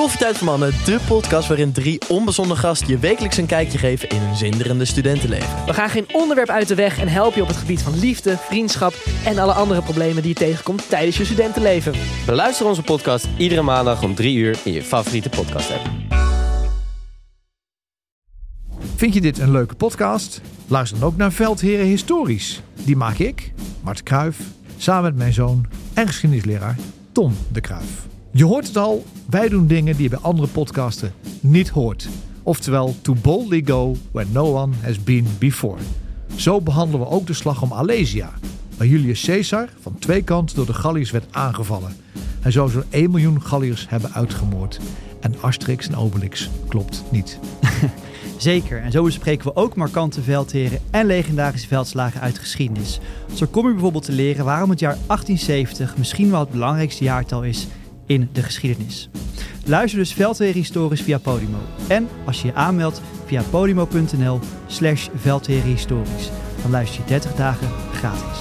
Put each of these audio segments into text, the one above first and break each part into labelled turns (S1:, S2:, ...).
S1: Koffietijd voor Mannen, de podcast waarin 3 onbezonnen gasten je wekelijks een kijkje geven in hun zinderende studentenleven.
S2: We gaan geen onderwerp uit de weg en helpen je op het gebied van liefde, vriendschap en alle andere problemen die je tegenkomt tijdens je studentenleven.
S3: Beluister onze podcast iedere maandag om 3 uur in je favoriete podcast app.
S4: Vind je dit een leuke podcast? Luister dan ook naar Veldheren Historisch. Die maak ik, Mart Kruijf, samen met mijn zoon en geschiedenisleraar Tom de Kruijf. Je hoort het al, wij doen dingen die je bij andere podcasten niet hoort. Oftewel, to boldly go where no one has been before. Zo behandelen we ook de slag om Alesia, waar Julius Caesar van 2 kanten door de Galliërs werd aangevallen. Hij zou zo'n 1 miljoen Galliërs hebben uitgemoord. En Asterix en Obelix klopt niet.
S5: Zeker, en zo bespreken we ook markante veldheren en legendarische veldslagen uit geschiedenis. Zo kom je bijvoorbeeld te leren waarom het jaar 1870 misschien wel het belangrijkste jaartal is in de geschiedenis. Luister dus Veldheren Historisch via Podimo. En als je je aanmeldt via podimo.nl/veldherenhistorisch. Dan luister je 30 dagen gratis.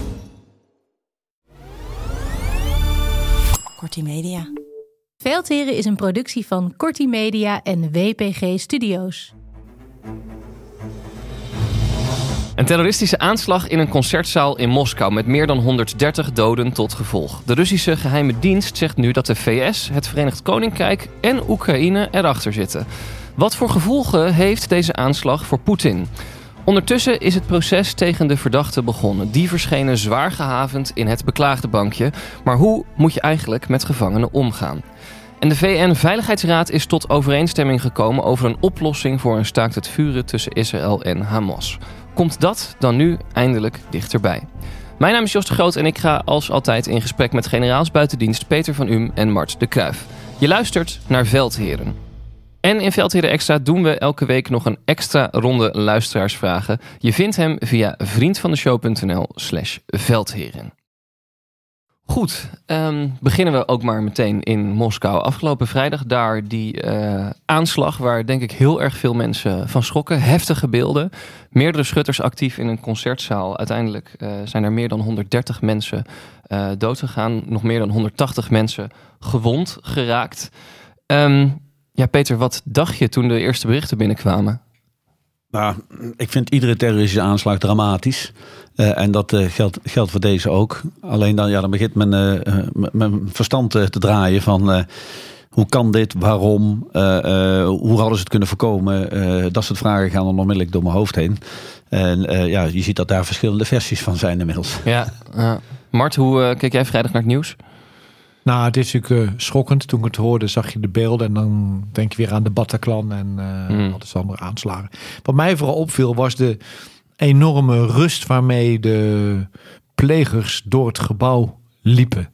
S6: Kortie Media.
S7: Veldheren is een productie van Kortie Media en WPG Studios.
S8: Een terroristische aanslag in een concertzaal in Moskou met meer dan 130 doden tot gevolg. De Russische geheime dienst zegt nu dat de VS, het Verenigd Koninkrijk en Oekraïne erachter zitten. Wat voor gevolgen heeft deze aanslag voor Poetin? Ondertussen is het proces tegen de verdachten begonnen. Die verschenen zwaar gehavend in het beklaagde bankje. Maar hoe moet je eigenlijk met gevangenen omgaan? En de VN-veiligheidsraad is tot overeenstemming gekomen over een oplossing voor een staakt het vuren tussen Israël en Hamas. Komt dat dan nu eindelijk dichterbij? Mijn naam is Jos de Groot en ik ga als altijd in gesprek met generaals buitendienst Peter van Uhm en Mart de Kruijf. Je luistert naar Veldheren. En in Veldheren Extra doen we elke week nog een extra ronde luisteraarsvragen. Je vindt hem via vriendvandeshow.nl/veldheren. Goed, beginnen we ook maar meteen in Moskou. Afgelopen vrijdag daar die aanslag waar denk ik heel erg veel mensen van schrokken. Heftige beelden. Meerdere schutters actief in een concertzaal. Uiteindelijk zijn er meer dan 130 mensen dood gegaan. Nog meer dan 180 mensen gewond geraakt. Ja, Peter, wat dacht je toen de eerste berichten binnenkwamen?
S9: Nou, ik vind iedere terroristische aanslag dramatisch. En dat geldt voor deze ook. Alleen dan begint mijn verstand te draaien van hoe kan dit, waarom, hoe hadden ze het kunnen voorkomen. Dat soort vragen gaan dan onmiddellijk door mijn hoofd heen. En je ziet dat daar verschillende versies van zijn inmiddels. Ja,
S8: Mart, hoe keek jij vrijdag naar het nieuws?
S4: Nou, het is natuurlijk schokkend. Toen ik het hoorde, zag je de beelden en dan denk je weer aan de Bataclan en wat andere aanslagen. Wat mij vooral opviel was de enorme rust waarmee de plegers door het gebouw liepen.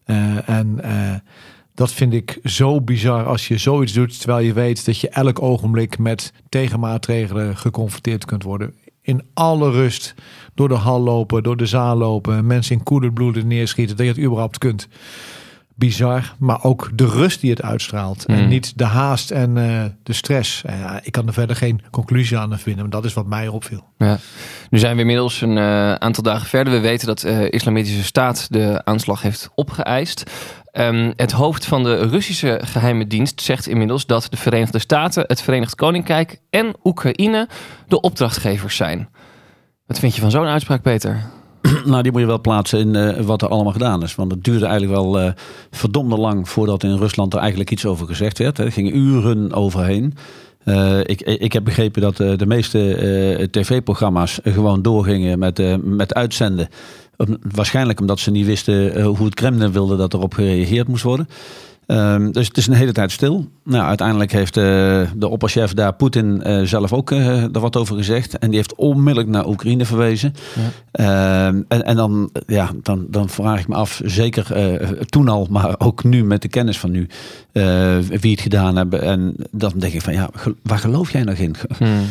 S4: Dat vind ik zo bizar als je zoiets doet, terwijl je weet dat je elk ogenblik met tegenmaatregelen geconfronteerd kunt worden. In alle rust door de hal lopen, door de zaal lopen, mensen in koelenbloeden neerschieten, dat je het überhaupt kunt. Bizar, maar ook de rust die het uitstraalt. En niet de haast en de stress. Ik kan er verder geen conclusie aan vinden, maar dat is wat mij opviel.
S8: Ja. Nu zijn we inmiddels een aantal dagen verder. We weten dat de Islamitische Staat de aanslag heeft opgeëist. Het hoofd van de Russische geheime dienst zegt inmiddels dat de Verenigde Staten, het Verenigd Koninkrijk en Oekraïne de opdrachtgevers zijn. Wat vind je van zo'n uitspraak, Peter?
S9: Nou, die moet je wel plaatsen in wat er allemaal gedaan is. Want het duurde eigenlijk wel verdomde lang voordat in Rusland er eigenlijk iets over gezegd werd. Er gingen uren overheen. Ik heb begrepen dat de meeste tv-programma's gewoon doorgingen met uitzenden. Waarschijnlijk omdat ze niet wisten hoe het Kremlin wilde dat erop gereageerd moest worden. Dus het is een hele tijd stil. Nou, uiteindelijk heeft de opperchef daar, Poetin, zelf ook er wat over gezegd. En die heeft onmiddellijk naar Oekraïne verwezen. Ja. En dan vraag ik me af, zeker toen al, maar ook nu met de kennis van nu, wie het gedaan hebben. En dan denk ik van, waar geloof jij nog in?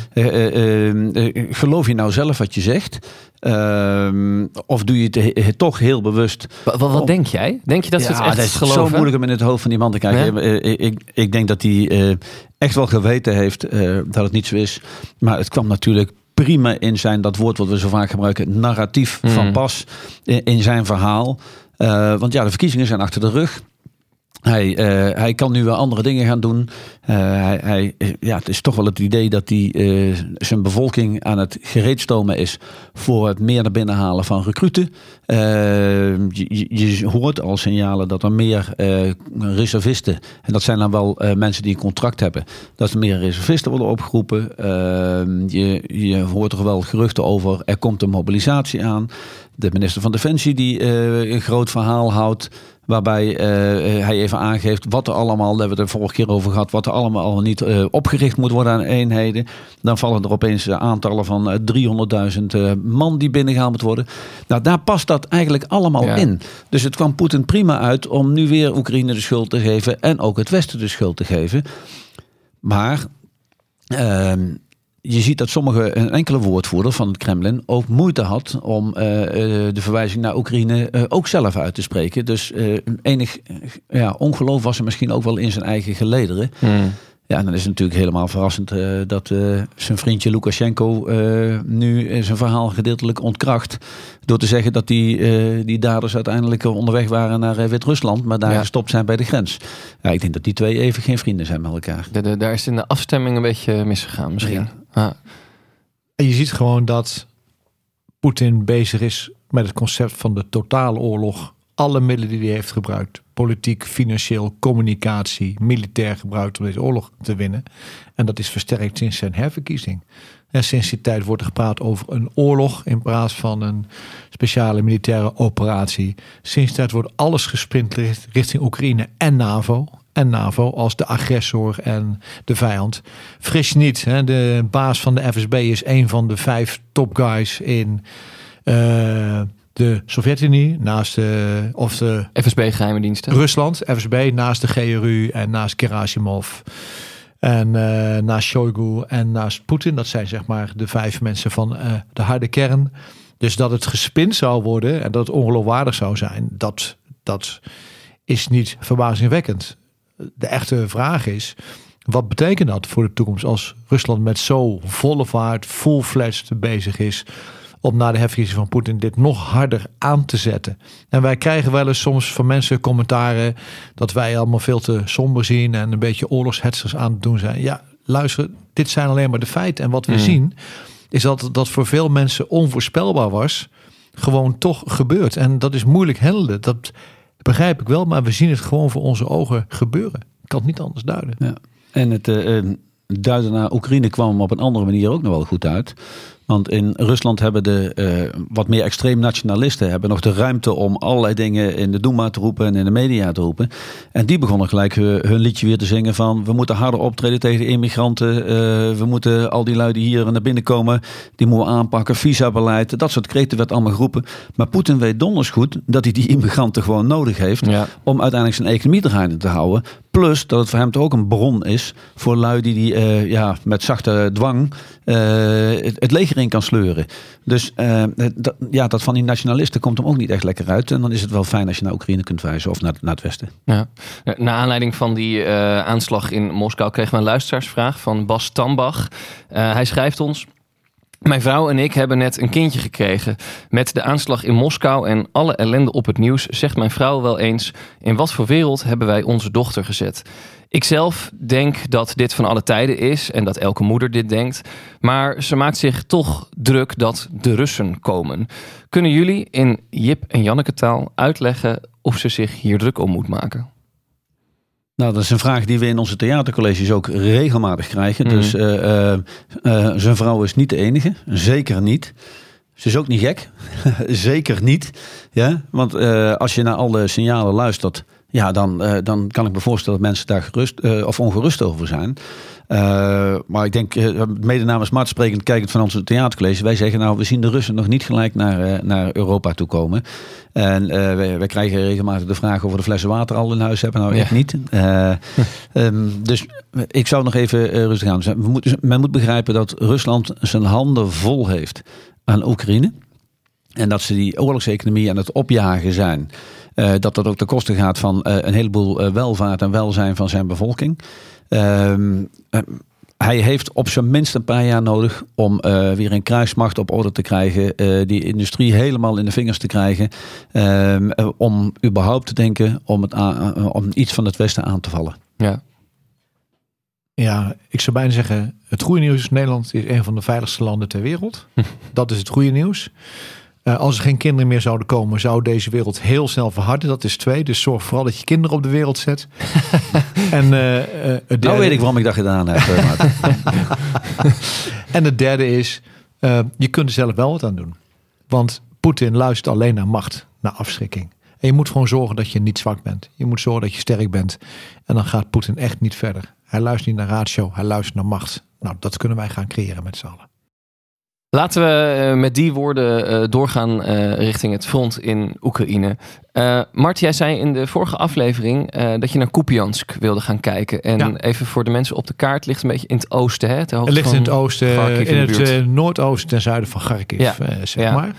S9: Geloof je nou zelf wat je zegt? Of doe je het toch heel bewust?
S8: Wat denk jij? Denk je dat ze het echt geloven?
S9: Het is zo moeilijk om in het hoofd van die man te kijken. Ja? Ik denk dat hij echt wel geweten heeft dat het niet zo is. Maar het kwam natuurlijk prima in zijn, dat woord wat we zo vaak gebruiken, narratief van pas in zijn verhaal. Want de verkiezingen zijn achter de rug. Hij kan nu wel andere dingen gaan doen. Het is toch wel het idee dat hij zijn bevolking aan het gereedstomen is voor het meer naar binnen halen van recruten. Je hoort al signalen dat er meer reservisten, en dat zijn dan wel mensen die een contract hebben, dat er meer reservisten worden opgeroepen. Je hoort er wel geruchten over, er komt een mobilisatie aan. De minister van Defensie die een groot verhaal houdt, waarbij hij even aangeeft wat er allemaal, daar hebben we het de vorige keer over gehad, wat er allemaal niet opgericht moet worden aan eenheden. Dan vallen er opeens aantallen van 300.000 man die binnengehaald moet worden. Nou, daar past dat eigenlijk allemaal in. Dus het kwam Poetin prima uit om nu weer Oekraïne de schuld te geven en ook het Westen de schuld te geven. Maar je ziet dat een enkele woordvoerder van het Kremlin ook moeite had om de verwijzing naar Oekraïne ook zelf uit te spreken. Dus enig ongeloof was er misschien ook wel in zijn eigen gelederen. Ja, en dan is het natuurlijk helemaal verrassend dat zijn vriendje Lukashenko nu zijn verhaal gedeeltelijk ontkracht. Door te zeggen dat die daders uiteindelijk onderweg waren naar Wit-Rusland, maar daar gestopt zijn bij de grens. Ja, ik denk dat die twee even geen vrienden zijn met elkaar.
S8: Daar is in de afstemming een beetje misgegaan misschien.
S4: Ja.
S8: Ah.
S4: En je ziet gewoon dat Poetin bezig is met het concept van de totale oorlog. Alle middelen die hij heeft gebruikt, politiek, financieel, communicatie, militair gebruikt om deze oorlog te winnen. En dat is versterkt sinds zijn herverkiezing. En sinds die tijd wordt er gepraat over een oorlog in plaats van een speciale militaire operatie. Sinds die tijd wordt alles gesprint richting Oekraïne en NAVO. En NAVO als de agressor en de vijand. Fris niet, hè? De baas van de FSB is een van de 5 top guys in de Sovjet-Unie, naast de
S8: FSB-geheime diensten.
S4: Rusland, FSB, naast de GRU en naast Gerasimov. En naast Shoigu en naast Poetin. Dat zijn zeg maar de 5 mensen van de harde kern. Dus dat het gespind zou worden en dat het ongeloofwaardig zou zijn, dat is niet verbazingwekkend. De echte vraag is, wat betekent dat voor de toekomst als Rusland met zo volle vaart, full-fledged bezig is om na de herverkiezing van Poetin dit nog harder aan te zetten. En wij krijgen wel eens soms van mensen commentaren dat wij allemaal veel te somber zien en een beetje oorlogshetsers aan het doen zijn. Ja, luister, dit zijn alleen maar de feiten. En wat we zien is dat voor veel mensen onvoorspelbaar was, gewoon toch gebeurt. En dat is moeilijk handelen. Dat begrijp ik wel, maar we zien het gewoon voor onze ogen gebeuren. Ik kan het niet anders duiden.
S9: Ja. En het duiden naar Oekraïne kwam op een andere manier ook nog wel goed uit. Want in Rusland hebben de wat meer extreem nationalisten hebben nog de ruimte om allerlei dingen in de Duma te roepen en in de media te roepen. En die begonnen gelijk hun liedje weer te zingen van we moeten harder optreden tegen immigranten. We moeten al die lui die hier naar binnen komen, die moeten we aanpakken. Visabeleid, dat soort kreten werd allemaal geroepen. Maar Poetin weet donders goed dat hij die immigranten gewoon nodig heeft om uiteindelijk zijn economie draaiende te houden. Plus dat het voor hem toch ook een bron is voor lui die met zachte dwang het leger in kan sleuren. Dus dat van die nationalisten komt hem ook niet echt lekker uit. En dan is het wel fijn als je naar Oekraïne kunt wijzen of naar het Westen.
S8: Ja. Naar aanleiding van die aanslag in Moskou kregen we een luisteraarsvraag van Bas Tambach. Hij schrijft ons: mijn vrouw en ik hebben net een kindje gekregen. Met de aanslag in Moskou en alle ellende op het nieuws zegt mijn vrouw wel eens: in wat voor wereld hebben wij onze dochter gezet? Ikzelf denk dat dit van alle tijden is en dat elke moeder dit denkt. Maar ze maakt zich toch druk dat de Russen komen. Kunnen jullie in Jip en Janneke taal uitleggen of ze zich hier druk om moet maken?
S9: Nou, dat is een vraag die we in onze theatercolleges ook regelmatig krijgen. Dus zijn vrouw is niet de enige. Zeker niet. Ze is ook niet gek. Zeker niet. Ja? Want als je naar alle signalen luistert, ja, dan kan ik me voorstellen dat mensen daar gerust of ongerust over zijn. Maar ik denk, mede namens Mart sprekend, kijkend van onze theatercollege, wij zeggen nou, we zien de Russen nog niet gelijk naar Europa toe komen. En wij krijgen regelmatig de vraag of we de flessen water al in huis hebben. Nou, echt niet. Dus ik zou nog even rustig aan zijn. Men moet begrijpen dat Rusland zijn handen vol heeft aan Oekraïne. En dat ze die oorlogseconomie aan het opjagen zijn. Dat ook ten koste gaat van een heleboel welvaart en welzijn van zijn bevolking. hij heeft op zijn minst een paar jaar nodig om weer een krijgsmacht op orde te krijgen. Die industrie helemaal in de vingers te krijgen. Om überhaupt te denken om iets van het Westen aan te vallen.
S8: Ja.
S4: Ja, ik zou bijna zeggen, het goede nieuws is Nederland is een van de veiligste landen ter wereld. Dat is het goede nieuws. Als er geen kinderen meer zouden komen, zou deze wereld heel snel verharden. Dat is 2. Dus zorg vooral dat je kinderen op de wereld zet. En
S9: nou weet ik waarom ik dat gedaan heb.
S4: En het derde is, je kunt er zelf wel wat aan doen. Want Poetin luistert alleen naar macht, naar afschrikking. En je moet gewoon zorgen dat je niet zwak bent. Je moet zorgen dat je sterk bent. En dan gaat Poetin echt niet verder. Hij luistert niet naar ratio, hij luistert naar macht. Nou, dat kunnen wij gaan creëren met z'n allen.
S8: Laten we met die woorden doorgaan richting het front in Oekraïne. Mart, jij zei in de vorige aflevering dat je naar Kupiansk wilde gaan kijken. En even voor de mensen op de kaart, ligt een beetje in het oosten. Hè?
S4: Het ligt in het oosten,
S8: Kharkiv
S4: in het noordoosten ten zuiden van Kharkiv, zeg maar.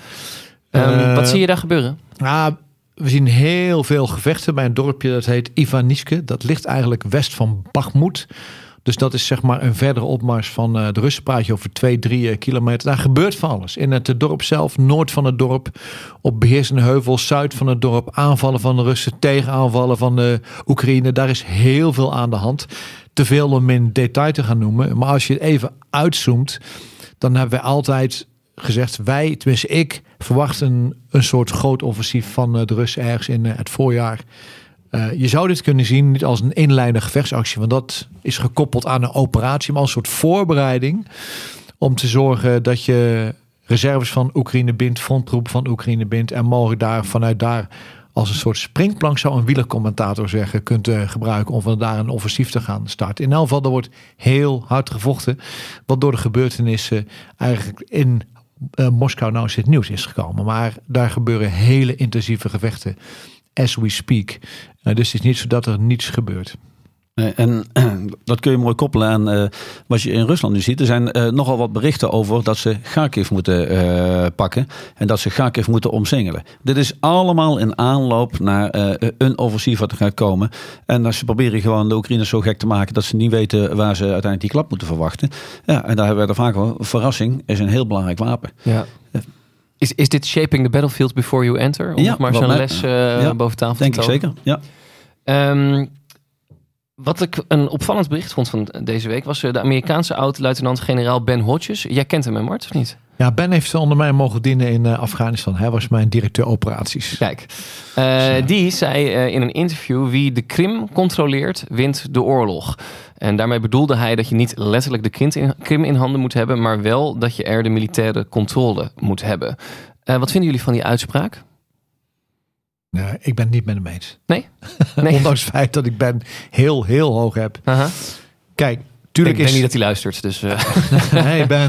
S8: Wat zie je daar gebeuren?
S4: We zien heel veel gevechten bij een dorpje dat heet Ivaniske. Dat ligt eigenlijk west van Bakhmut. Dus dat is zeg maar een verdere opmars van de Russen. Praat je over 2-3 kilometer. Daar gebeurt van alles. In het dorp zelf, noord van het dorp, op beheersende heuvels, zuid van het dorp, aanvallen van de Russen, tegenaanvallen van de Oekraïne. Daar is heel veel aan de hand. Te veel om in detail te gaan noemen. Maar als je het even uitzoomt, dan hebben wij altijd gezegd, tenminste ik, verwacht een soort groot offensief van de Russen ergens in het voorjaar. Je zou dit kunnen zien niet als een inleidende gevechtsactie, want dat is gekoppeld aan een operatie, maar als een soort voorbereiding om te zorgen dat je reserves van Oekraïne bindt, fronttroepen van Oekraïne bindt en mogelijk vanuit daar als een soort springplank, zou een wielercommentator zeggen, kunt gebruiken om van daar een offensief te gaan starten. In elk geval, er wordt heel hard gevochten, wat door de gebeurtenissen eigenlijk in Moskou nou eens het nieuws is gekomen. Maar daar gebeuren hele intensieve gevechten as we speak. Dus het is niet zo dat er niets gebeurt.
S9: En dat kun je mooi koppelen aan wat je in Rusland nu ziet. Er zijn nogal wat berichten over dat ze Kharkiv moeten pakken. En dat ze Kharkiv moeten omsingelen. Dit is allemaal in aanloop naar een offensief wat er gaat komen. En ze proberen gewoon de Oekraïners zo gek te maken dat ze niet weten waar ze uiteindelijk die klap moeten verwachten. Ja, en daar hebben we er vaak over. Verrassing is een heel belangrijk wapen.
S8: Ja. Is dit shaping the battlefield before you enter? Om maar zo'n les boven tafel
S9: denk
S8: te tonen?
S9: Denk ik zeker, ja.
S8: Wat ik een opvallend bericht vond van deze week was de Amerikaanse oud-luitenant-generaal Ben Hodges. Jij kent hem, hè, Mart, of niet?
S4: Ja, Ben heeft onder mij mogen dienen in Afghanistan. Hij was mijn directeur operaties.
S8: Kijk, die zei in een interview: wie de Krim controleert, wint de oorlog. En daarmee bedoelde hij dat je niet letterlijk de Krim in handen moet hebben, maar wel dat je er de militaire controle moet hebben. Wat vinden jullie van die uitspraak?
S4: Nee, ik ben het niet met hem eens.
S8: Nee?
S4: Ondanks het feit dat ik Ben heel, heel hoog heb.
S8: Uh-huh.
S4: Kijk, tuurlijk
S8: ik denk niet dat hij luistert. Dus,
S4: Nee, Ben.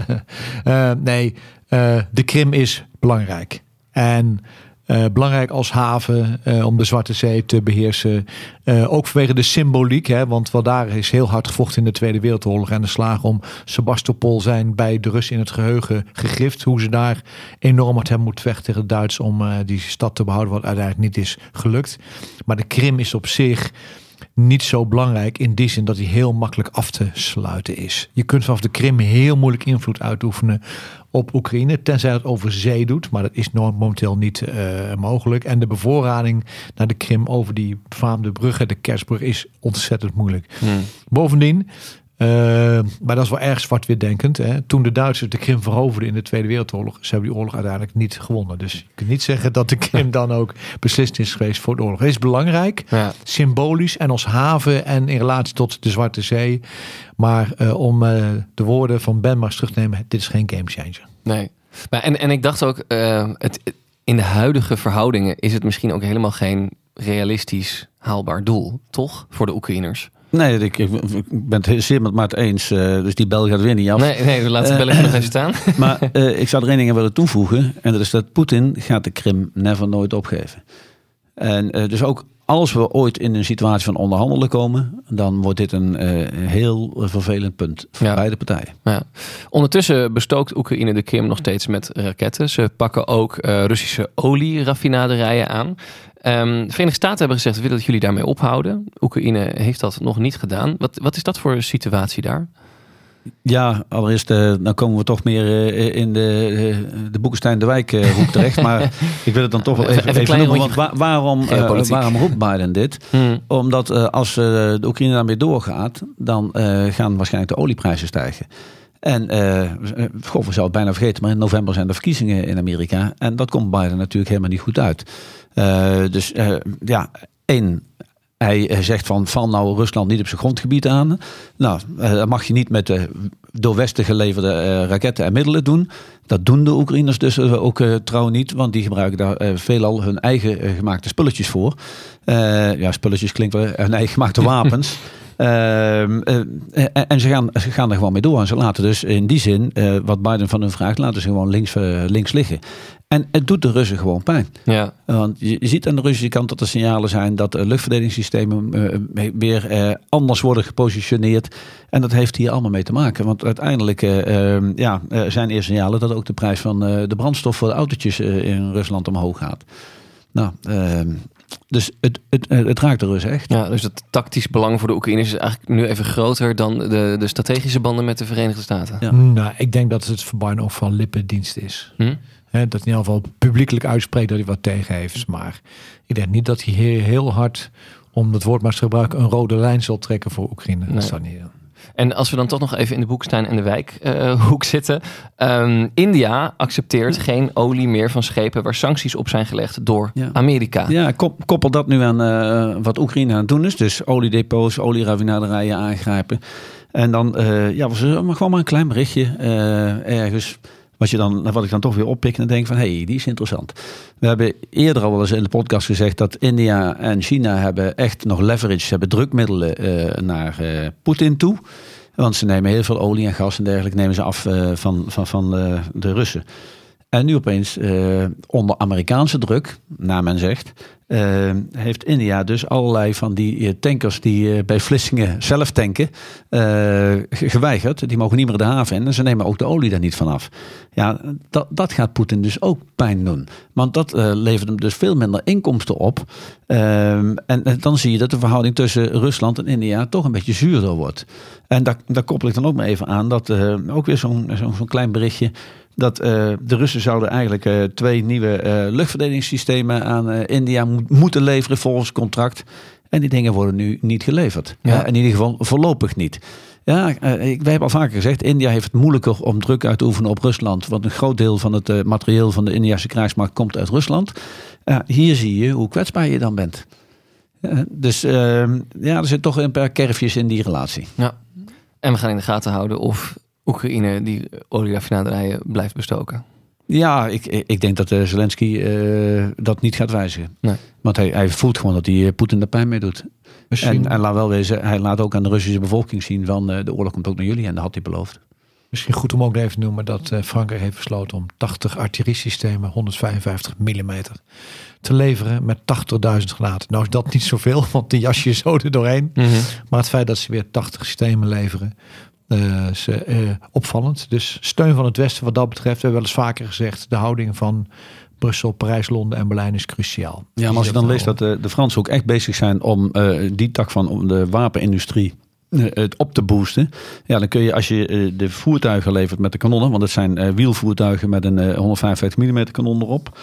S4: De Krim is belangrijk. En belangrijk als haven om de Zwarte Zee te beheersen. Ook vanwege de symboliek. Hè, want wat daar is heel hard gevochten in de Tweede Wereldoorlog. En de slagen om Sebastopol zijn bij de Russen in het geheugen gegrift. Hoe ze daar enorm hard hebben moeten vechten tegen de Duitsers om die stad te behouden. Wat uiteindelijk niet is gelukt. Maar de Krim is op zich niet zo belangrijk in die zin dat hij heel makkelijk af te sluiten is. Je kunt vanaf de Krim heel moeilijk invloed uitoefenen op Oekraïne, tenzij het over zee doet, maar dat is momenteel niet mogelijk. En de bevoorrading naar de Krim over die befaamde brug, de Kertsbrug, is ontzettend moeilijk. Bovendien, maar dat is wel erg zwart-wit denkend. Hè. Toen de Duitsers de Krim veroverden in de Tweede Wereldoorlog, ze hebben die oorlog uiteindelijk niet gewonnen. Dus je kunt niet zeggen dat de Krim dan ook beslist is geweest voor de oorlog. Het is belangrijk, symbolisch en als haven en in relatie tot de Zwarte Zee. Maar om de woorden van Ben maar terug te nemen, dit is geen gamechanger.
S8: Nee. Maar en ik dacht ook, in de huidige verhoudingen is het misschien ook helemaal geen realistisch haalbaar doel, toch? Voor de Oekraïners.
S9: Nee, ik ben het zeer met Mart eens. Dus die bel gaat weer niet af.
S8: Nee, we laten de bellen nog even staan.
S9: Maar ik zou er één ding willen toevoegen. En dat is dat Poetin gaat de Krim never nooit opgeven. En dus ook als we ooit in een situatie van onderhandelen komen, dan wordt dit een heel vervelend punt voor beide partijen. Ja.
S8: Ondertussen bestookt Oekraïne de Krim nog steeds met raketten. Ze pakken ook Russische olieraffinaderijen aan. De Verenigde Staten hebben gezegd, we willen dat jullie daarmee ophouden. Oekraïne heeft dat nog niet gedaan. Wat is dat voor een situatie daar?
S9: Ja, allereerst dan komen we toch meer in de Boekenstein de Wijk hoek terecht. Maar ik wil het dan toch wel even noemen. Want waarom roept Biden dit? Omdat als de Oekraïne daarmee doorgaat, dan gaan waarschijnlijk de olieprijzen stijgen. En we zouden het bijna vergeten, maar in november zijn er verkiezingen in Amerika. En dat komt Biden natuurlijk helemaal niet goed uit. Hij zegt val nou Rusland niet op zijn grondgebied aan. Nou, dat mag je niet met de door Westen geleverde raketten en middelen doen. Dat doen de Oekraïners dus ook trouw niet, want die gebruiken daar veelal hun eigen gemaakte spulletjes voor. Spulletjes klinkt wel, hun eigen gemaakte wapens. En ze gaan er gewoon mee door. En ze laten dus in die zin, wat Biden van hun vraagt, laten ze gewoon links liggen. En het doet de Russen gewoon pijn. Ja. Want je ziet aan de Russische kant dat er signalen zijn dat luchtverdedigingssystemen weer anders worden gepositioneerd. En dat heeft hier allemaal mee te maken. Want uiteindelijk zijn er signalen dat ook de prijs van de brandstof voor de autootjes in Rusland omhoog gaat. Nou, dus het raakt de Russen echt.
S8: Ja, dus het tactisch belang voor de Oekraïners is eigenlijk nu even groter dan de strategische banden met de Verenigde Staten.
S4: Ja. Nou, ik denk dat het voor Biden ook van lippendienst is. Dat hij in ieder geval publiekelijk uitspreekt dat hij wat tegen heeft. Maar ik denk niet dat hij heel hard, om het woord maar te gebruiken, een rode lijn zal trekken voor Oekraïne. Nee. Dat staat niet in.
S8: En als we dan toch nog even in de Boekenstein en de Wijk hoek zitten. India accepteert geen olie meer van schepen waar sancties op zijn gelegd door Amerika. Ja,
S9: koppel dat nu aan wat Oekraïne aan het doen is. Dus oliedepots, olieraffinaderijen aangrijpen. En dan was er gewoon maar een klein berichtje ergens. Wat ik dan toch weer oppik en denk van, die is interessant. We hebben eerder al wel eens in de podcast gezegd dat India en China hebben echt nog leverage, ze hebben drukmiddelen naar Poetin toe. Want ze nemen heel veel olie en gas en dergelijke nemen ze af van de Russen. En nu opeens onder Amerikaanse druk, naar men zegt, heeft India dus allerlei van die tankers die bij Vlissingen zelf tanken, geweigerd. Die mogen niet meer de haven in en ze nemen ook de olie daar niet van af. Ja, dat gaat Poetin dus ook pijn doen. Want dat levert hem dus veel minder inkomsten op. En dan zie je dat de verhouding tussen Rusland en India toch een beetje zuurder wordt. En daar koppel ik dan ook maar even aan dat ook weer zo'n klein berichtje. Dat de Russen zouden eigenlijk 2 nieuwe luchtverdedigingssystemen aan India moeten leveren volgens contract. En die dingen worden nu niet geleverd. Ja. In ieder geval voorlopig niet. Ja, wij hebben al vaker gezegd, India heeft het moeilijker om druk uit te oefenen op Rusland. Want een groot deel van het materieel van de Indiase krijgsmacht komt uit Rusland. Hier zie je hoe kwetsbaar je dan bent. Dus er zit toch een paar kerfjes in die relatie.
S8: Ja. En we gaan in de gaten houden of Oekraïne die olieraffinaderijen blijft bestoken. Ja,
S9: ik denk dat Zelensky dat niet gaat wijzigen. Nee. Want hij voelt gewoon dat hij Poetin er pijn mee doet. En laat wel wezen, hij laat ook aan de Russische bevolking zien van de oorlog komt ook naar jullie en dat had hij beloofd.
S4: Misschien goed om ook even te noemen dat Frankrijk heeft besloten om 80 artilleriesystemen 155 mm te leveren met 80.000 granaten. Nou is dat niet zoveel, want die jasje is zo er doorheen. Mm-hmm. Maar het feit dat ze weer 80 systemen leveren, is opvallend. Dus steun van het Westen wat dat betreft. We hebben wel eens vaker gezegd, de houding van Brussel, Parijs, Londen en Berlijn is cruciaal.
S9: Ja, maar als je dan leest dat de Fransen ook echt bezig zijn om die tak van de wapenindustrie het op te boosten. Ja, dan kun je als je de voertuigen levert met de kanonnen, want het zijn wielvoertuigen met een 155 mm kanon erop.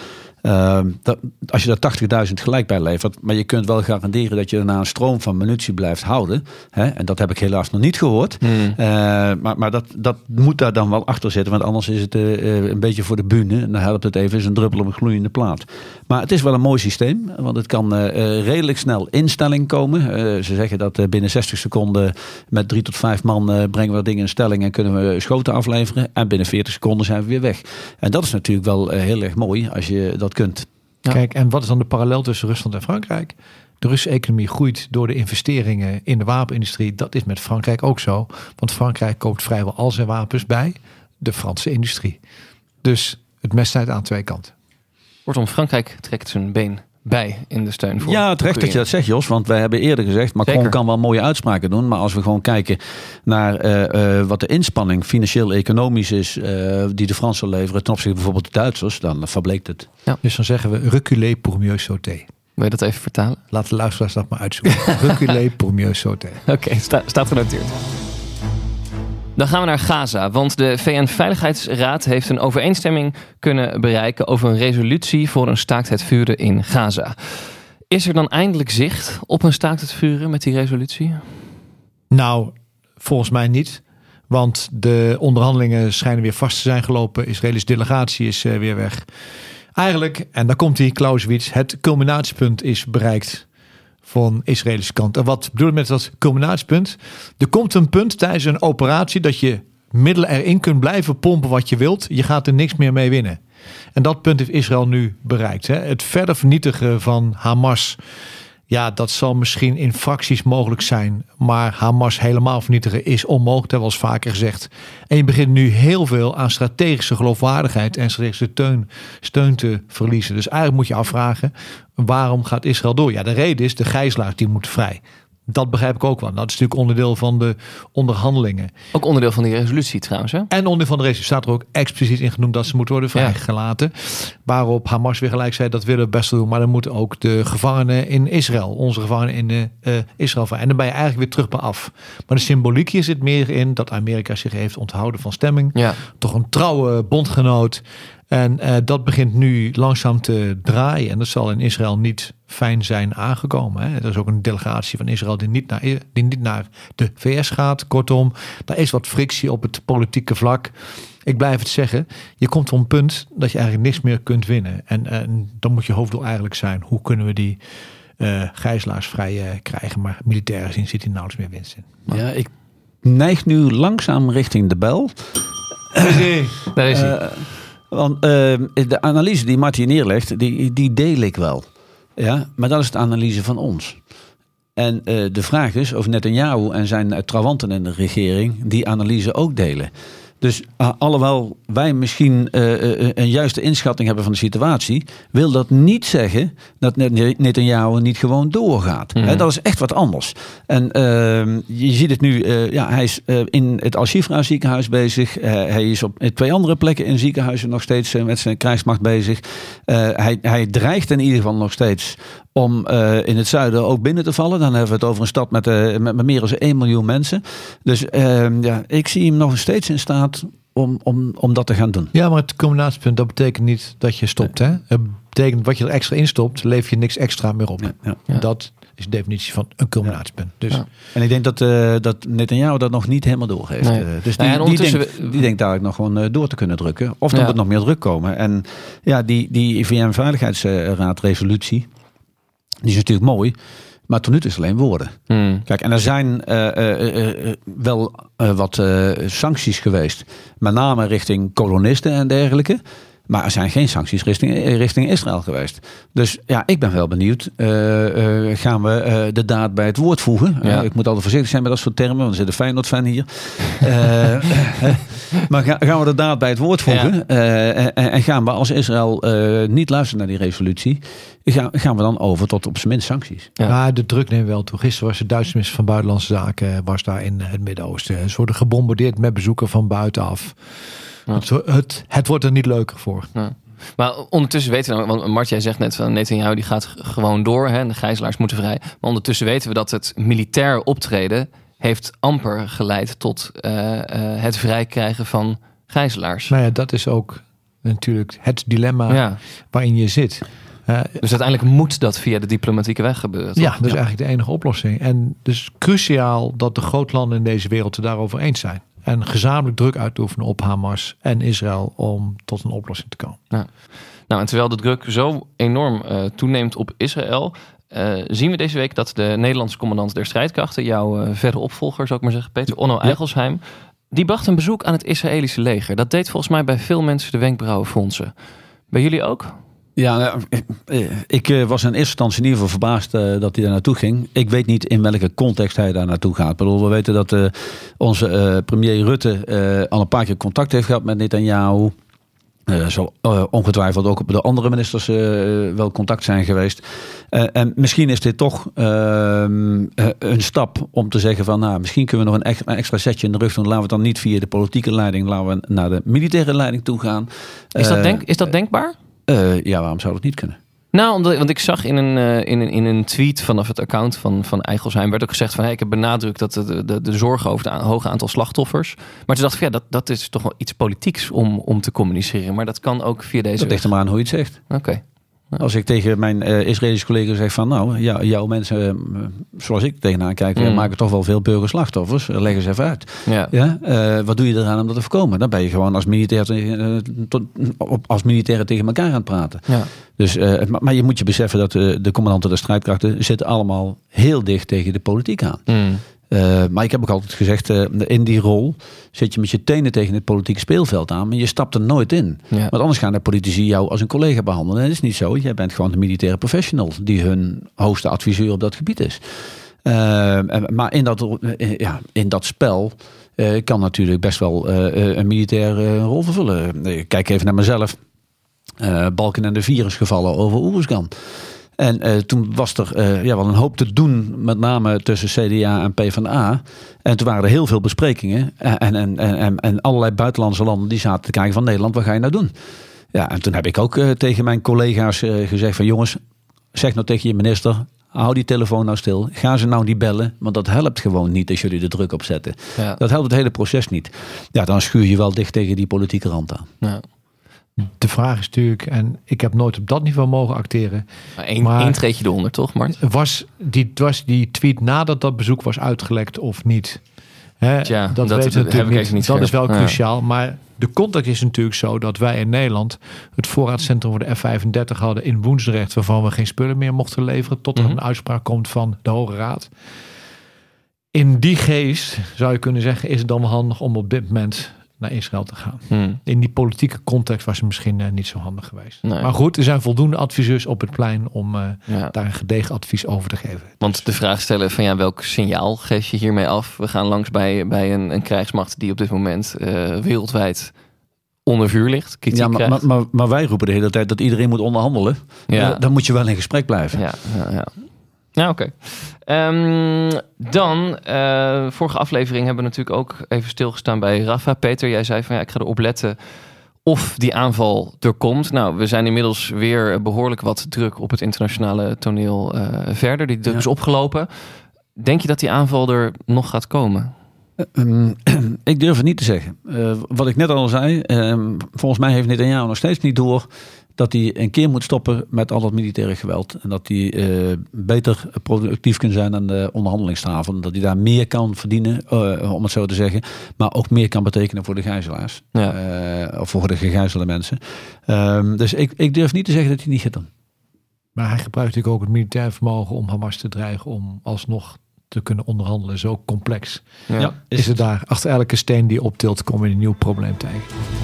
S9: Als je daar 80.000 gelijk bij levert, maar je kunt wel garanderen dat je daarna een stroom van munitie blijft houden. Hè? En dat heb ik helaas nog niet gehoord. Maar dat moet daar dan wel achter zitten, want anders is het een beetje voor de bühne. En dan helpt het even, is een druppel op een gloeiende plaat. Maar het is wel een mooi systeem, want het kan redelijk snel in stelling komen. Ze zeggen dat binnen 60 seconden met 3 tot 5 man brengen we dingen in stelling en kunnen we schoten afleveren. En binnen 40 seconden zijn we weer weg. En dat is natuurlijk wel heel erg mooi als je dat kunt.
S4: Ja. Kijk, en wat is dan de parallel tussen Rusland en Frankrijk? De Russische economie groeit door de investeringen in de wapenindustrie. Dat is met Frankrijk ook zo. Want Frankrijk koopt vrijwel al zijn wapens bij de Franse industrie. Dus het mes snijdt aan 2 kanten.
S8: Kortom, Frankrijk trekt zijn been bij in de steun voor.
S9: Ja, terecht dat je dat zegt, Jos. Want wij hebben eerder gezegd, Macron kan wel mooie uitspraken doen. Maar als we gewoon kijken naar wat de inspanning financieel-economisch is die de Fransen leveren ten opzichte bijvoorbeeld de Duitsers, dan verbleekt het.
S4: Ja. Dus dan zeggen we reculer pour mieux sauter.
S8: Wil je dat even vertalen?
S4: Laat de luisteraars dat maar uitzoeken. Reculer pour mieux sauter.
S8: Oké, staat genoteerd. Dan gaan we naar Gaza, want de VN-veiligheidsraad heeft een overeenstemming kunnen bereiken over een resolutie voor een staakt het vuren in Gaza. Is er dan eindelijk zicht op een staakt het vuren met die resolutie?
S4: Nou, volgens mij niet. Want de onderhandelingen schijnen weer vast te zijn gelopen. Israëlische delegatie is weer weg. Eigenlijk, en daar komt Clausewitz, het culminatiepunt is bereikt van de Israëlische kant. En wat bedoel ik met dat culminatiepunt? Er komt een punt tijdens een operatie dat je middelen erin kunt blijven pompen wat je wilt. Je gaat er niks meer mee winnen. En dat punt heeft Israël nu bereikt. Hè? Het verder vernietigen van Hamas, ja, dat zal misschien in fracties mogelijk zijn. Maar Hamas helemaal vernietigen is onmogelijk. Dat hebben we al eens vaker gezegd. En je begint nu heel veel aan strategische geloofwaardigheid en strategische steun te verliezen. Dus eigenlijk moet je afvragen, waarom gaat Israël door? Ja, de reden is, de gijzelaars die moeten vrij. Dat begrijp ik ook wel. Dat is natuurlijk onderdeel van de onderhandelingen.
S8: Ook onderdeel van die resolutie trouwens, hè?
S4: En onderdeel van de resolutie staat er ook expliciet in genoemd dat ze moeten worden vrijgelaten. Ja. Waarop Hamas weer gelijk zei, dat willen we best doen. Maar dan moeten ook de gevangenen in Israël, onze gevangenen in Israël vrij. En dan ben je eigenlijk weer terug bij af. Maar de symboliek hier zit meer in dat Amerika zich heeft onthouden van stemming. Ja. Toch een trouwe bondgenoot. En dat begint nu langzaam te draaien. En dat zal in Israël niet fijn zijn aangekomen. Hè. Er is ook een delegatie van Israël die niet naar de VS gaat. Kortom, daar is wat frictie op het politieke vlak. Ik blijf het zeggen. Je komt op een punt dat je eigenlijk niks meer kunt winnen. En dan moet je hoofddoel eigenlijk zijn. Hoe kunnen we die gijzelaars vrij krijgen? Maar militair gezien zit hij nauwelijks meer winst in. Maar...
S9: Ja, ik neig nu langzaam richting de bel.
S8: Daar is hij.
S9: Want de analyse die Martin neerlegt, die deel ik wel. Ja, maar dat is de analyse van ons. En de vraag is of Netanyahu en zijn trawanten in de regering die analyse ook delen. Dus alhoewel wij misschien een juiste inschatting hebben van de situatie, wil dat niet zeggen dat Netanyahu niet gewoon doorgaat. Mm. Dat is echt wat anders. En je ziet het nu, hij is in het Al-Shifra ziekenhuis bezig. Hij is op 2 andere plekken in ziekenhuizen nog steeds met zijn krijgsmacht bezig. Hij dreigt in ieder geval nog steeds om in het zuiden ook binnen te vallen. Dan hebben we het over een stad met meer dan 1 miljoen mensen. Dus ik zie hem nog steeds in staat om dat te gaan doen.
S4: Ja, maar het culminatiepunt, dat betekent niet dat je stopt. Hè? Het betekent wat je er extra in stopt, leef je niks extra meer op. Ja. Dat is de definitie van een culminatiepunt. Dus. Ja.
S9: En ik denk dat Netanyahu dat nog niet helemaal doorgeeft. Nee. Dus die denkt daar nog gewoon door te kunnen drukken. Of er moet nog meer druk komen. En ja, die VN-veiligheidsraad resolutie, die is natuurlijk mooi, maar tot nu toe is het alleen woorden. Kijk, en er zijn wel wat sancties geweest. Met name richting kolonisten en dergelijke. Maar er zijn geen sancties richting Israël geweest. Dus ja, ik ben wel benieuwd. Gaan we de daad bij het woord voegen? Ja. Ik moet altijd voorzichtig zijn met dat soort termen, want er zit een Feyenoord-fan hier. Maar gaan we de daad bij het woord voegen? Ja. En gaan we als Israël niet luisteren naar die resolutie, gaan we dan over tot op zijn minst sancties?
S4: Ja. Maar de druk neemt wel toe. Gisteren was de Duitse minister van Buitenlandse Zaken was daar in het Midden-Oosten. Ze worden gebombardeerd met bezoeken van buitenaf. Ja. Het wordt er niet leuker voor. Ja.
S8: Maar ondertussen weten we, want Mart, jij zegt net van Netanyahu die gaat gewoon door. Hè, en de gijzelaars moeten vrij. Maar ondertussen weten we dat het militair optreden heeft amper geleid tot het vrijkrijgen van gijzelaars.
S4: Nou ja, dat is ook natuurlijk het dilemma waarin je zit.
S8: Dus uiteindelijk moet dat via de diplomatieke weg gebeuren. Toch?
S4: Ja, dat is eigenlijk de enige oplossing. En dus cruciaal dat de grootlanden in deze wereld het daarover eens zijn. En gezamenlijk druk uitoefenen op Hamas en Israël om tot een oplossing te komen. Ja.
S8: Nou, en terwijl de druk zo enorm toeneemt op Israël, zien we deze week dat de Nederlandse commandant der strijdkrachten, jouw verre opvolger, zou ik maar zeggen, Peter Onno Eigelsheim, die bracht een bezoek aan het Israëlische leger. Dat deed volgens mij bij veel mensen de wenkbrauwen fronsen. Bij jullie ook?
S9: Ja, ik was in eerste instantie in ieder geval verbaasd dat hij daar naartoe ging. Ik weet niet in welke context hij daar naartoe gaat. We weten dat onze premier Rutte al een paar keer contact heeft gehad met Netanyahu. Zal ongetwijfeld ook op de andere ministers wel contact zijn geweest. En misschien is dit toch een stap om te zeggen van, nou, misschien kunnen we nog een extra setje in de rug doen. Laten we het dan niet via de politieke leiding, laten we naar de militaire leiding toe gaan.
S8: Is dat denkbaar?
S9: Ja, waarom zou dat niet kunnen?
S8: Nou, want ik zag in een tweet vanaf het account van Eigelsheim werd ook gezegd van ik heb benadrukt dat de zorgen over het hoge aantal slachtoffers. Maar toen dacht ik dat is toch wel iets politieks om te communiceren. Maar dat kan ook via deze.
S9: Dat ligt er maar aan hoe je het zegt.
S8: Oké.
S9: Als ik tegen mijn Israëlische collega zeg van jouw mensen, zoals ik tegenaan kijk, maken toch wel veel burgerslachtoffers. Leg eens even uit. Ja. Wat doe je eraan om dat te voorkomen? Dan ben je gewoon als militairen tegen elkaar aan het praten. Ja. Dus, maar je moet je beseffen dat de commandanten der strijdkrachten zitten allemaal heel dicht tegen de politiek aan. Maar ik heb ook altijd gezegd, in die rol zit je met je tenen tegen het politieke speelveld aan, maar je stapt er nooit in. Ja. Want anders gaan de politici jou als een collega behandelen. En dat is niet zo. Jij bent gewoon de militaire professional die hun hoogste adviseur op dat gebied is. Maar in dat spel kan natuurlijk best wel een militaire rol vervullen. Kijk even naar mezelf. Balken en de virusgevallen over Oeruzgan. En toen was er wel een hoop te doen, met name tussen CDA en PvdA. En toen waren er heel veel besprekingen. En allerlei buitenlandse landen die zaten te kijken van Nederland, wat ga je nou doen? Ja, en toen heb ik ook tegen mijn collega's gezegd van jongens, zeg nou tegen je minister, hou die telefoon nou stil. Ga ze nou niet bellen, want dat helpt gewoon niet als jullie de druk op zetten. Ja. Dat helpt het hele proces niet. Ja, dan schuur je wel dicht tegen die politieke rand aan.
S8: Ja.
S4: De vraag is natuurlijk, en ik heb nooit op dat niveau mogen acteren.
S8: Maar één treedje eronder, toch, Mart?
S4: Was die tweet nadat dat bezoek was uitgelekt of niet? Dat weten we natuurlijk niet. Dat is wel cruciaal. Maar de context is natuurlijk zo dat wij in Nederland het voorraadcentrum voor de F-35 hadden in Woensdrecht, waarvan we geen spullen meer mochten leveren tot er een uitspraak komt van de Hoge Raad. In die geest, zou je kunnen zeggen, is het dan wel handig om op dit moment naar Israël te gaan. In die politieke context was het misschien niet zo handig geweest. Nee. Maar goed, er zijn voldoende adviseurs op het plein om daar een gedegen advies over te geven.
S8: Want de vraag stellen van welk signaal geef je hiermee af? We gaan langs bij een krijgsmacht die op dit moment wereldwijd onder vuur ligt.
S9: Maar wij roepen de hele tijd dat iedereen moet onderhandelen. Ja. Dan moet je wel in gesprek blijven.
S8: Ja, oké. Vorige aflevering hebben we natuurlijk ook even stilgestaan bij Rafah. Peter, jij zei van ik ga erop letten of die aanval er komt. Nou, we zijn inmiddels weer behoorlijk wat druk op het internationale toneel verder. Die druk is opgelopen. Denk je dat die aanval er nog gaat komen?
S9: Ik durf het niet te zeggen. Wat ik net al zei, volgens mij heeft Netanyahu nog steeds niet door dat hij een keer moet stoppen met al dat militaire geweld. En dat hij beter productief kan zijn aan de onderhandelingstafel. Dat hij daar meer kan verdienen, om het zo te zeggen. Maar ook meer kan betekenen voor de gijzelaars. Of voor de gegijzelde mensen. Dus ik durf niet te zeggen dat hij niet gaat doen.
S4: Maar hij gebruikt natuurlijk ook het militair vermogen om Hamas te dreigen om alsnog te kunnen onderhandelen. Zo complex. Is het daar. Achter elke steen die optilt, kom je een nieuw probleem tegen.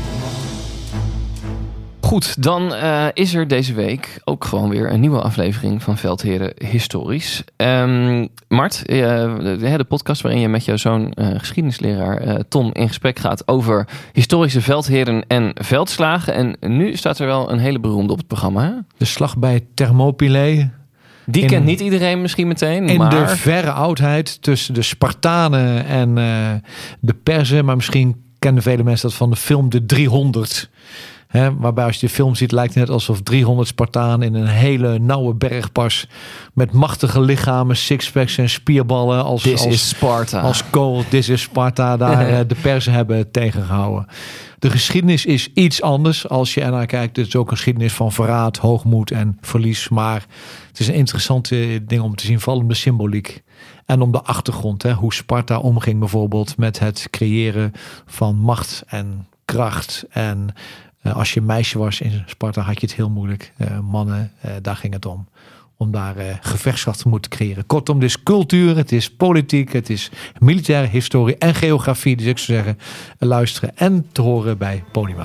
S8: Goed, dan is er deze week ook gewoon weer een nieuwe aflevering van Veldheren Historisch. Mart, de podcast waarin je met jouw zoon geschiedenisleraar Tom in gesprek gaat over historische veldheren en veldslagen. En nu staat er wel een hele beroemde op het programma. Hè?
S4: De slag bij Thermopylae.
S8: Die kent niet iedereen misschien meteen.
S4: In de verre oudheid tussen de Spartanen en de Perzen. Maar misschien kennen vele mensen dat van de film De 300. Waarbij als je de film ziet lijkt het net alsof 300 Spartanen in een hele nauwe bergpas met machtige lichamen, sixpacks en spierballen
S8: This is Sparta.
S4: Als kool, This is Sparta, daar de Perzen hebben tegengehouden. De geschiedenis is iets anders als je ernaar kijkt. Het is ook een geschiedenis van verraad, hoogmoed en verlies. Maar het is een interessante ding om te zien, vooral om de symboliek. En om de achtergrond, hoe Sparta omging bijvoorbeeld met het creëren van macht en kracht. En als je een meisje was in Sparta had je het heel moeilijk. Mannen, daar ging het om daar gevechtskracht te moeten creëren. Kortom, het is cultuur, het is politiek, het is militaire historie en geografie. Dus ik zou zeggen, luisteren en te horen bij Podimo.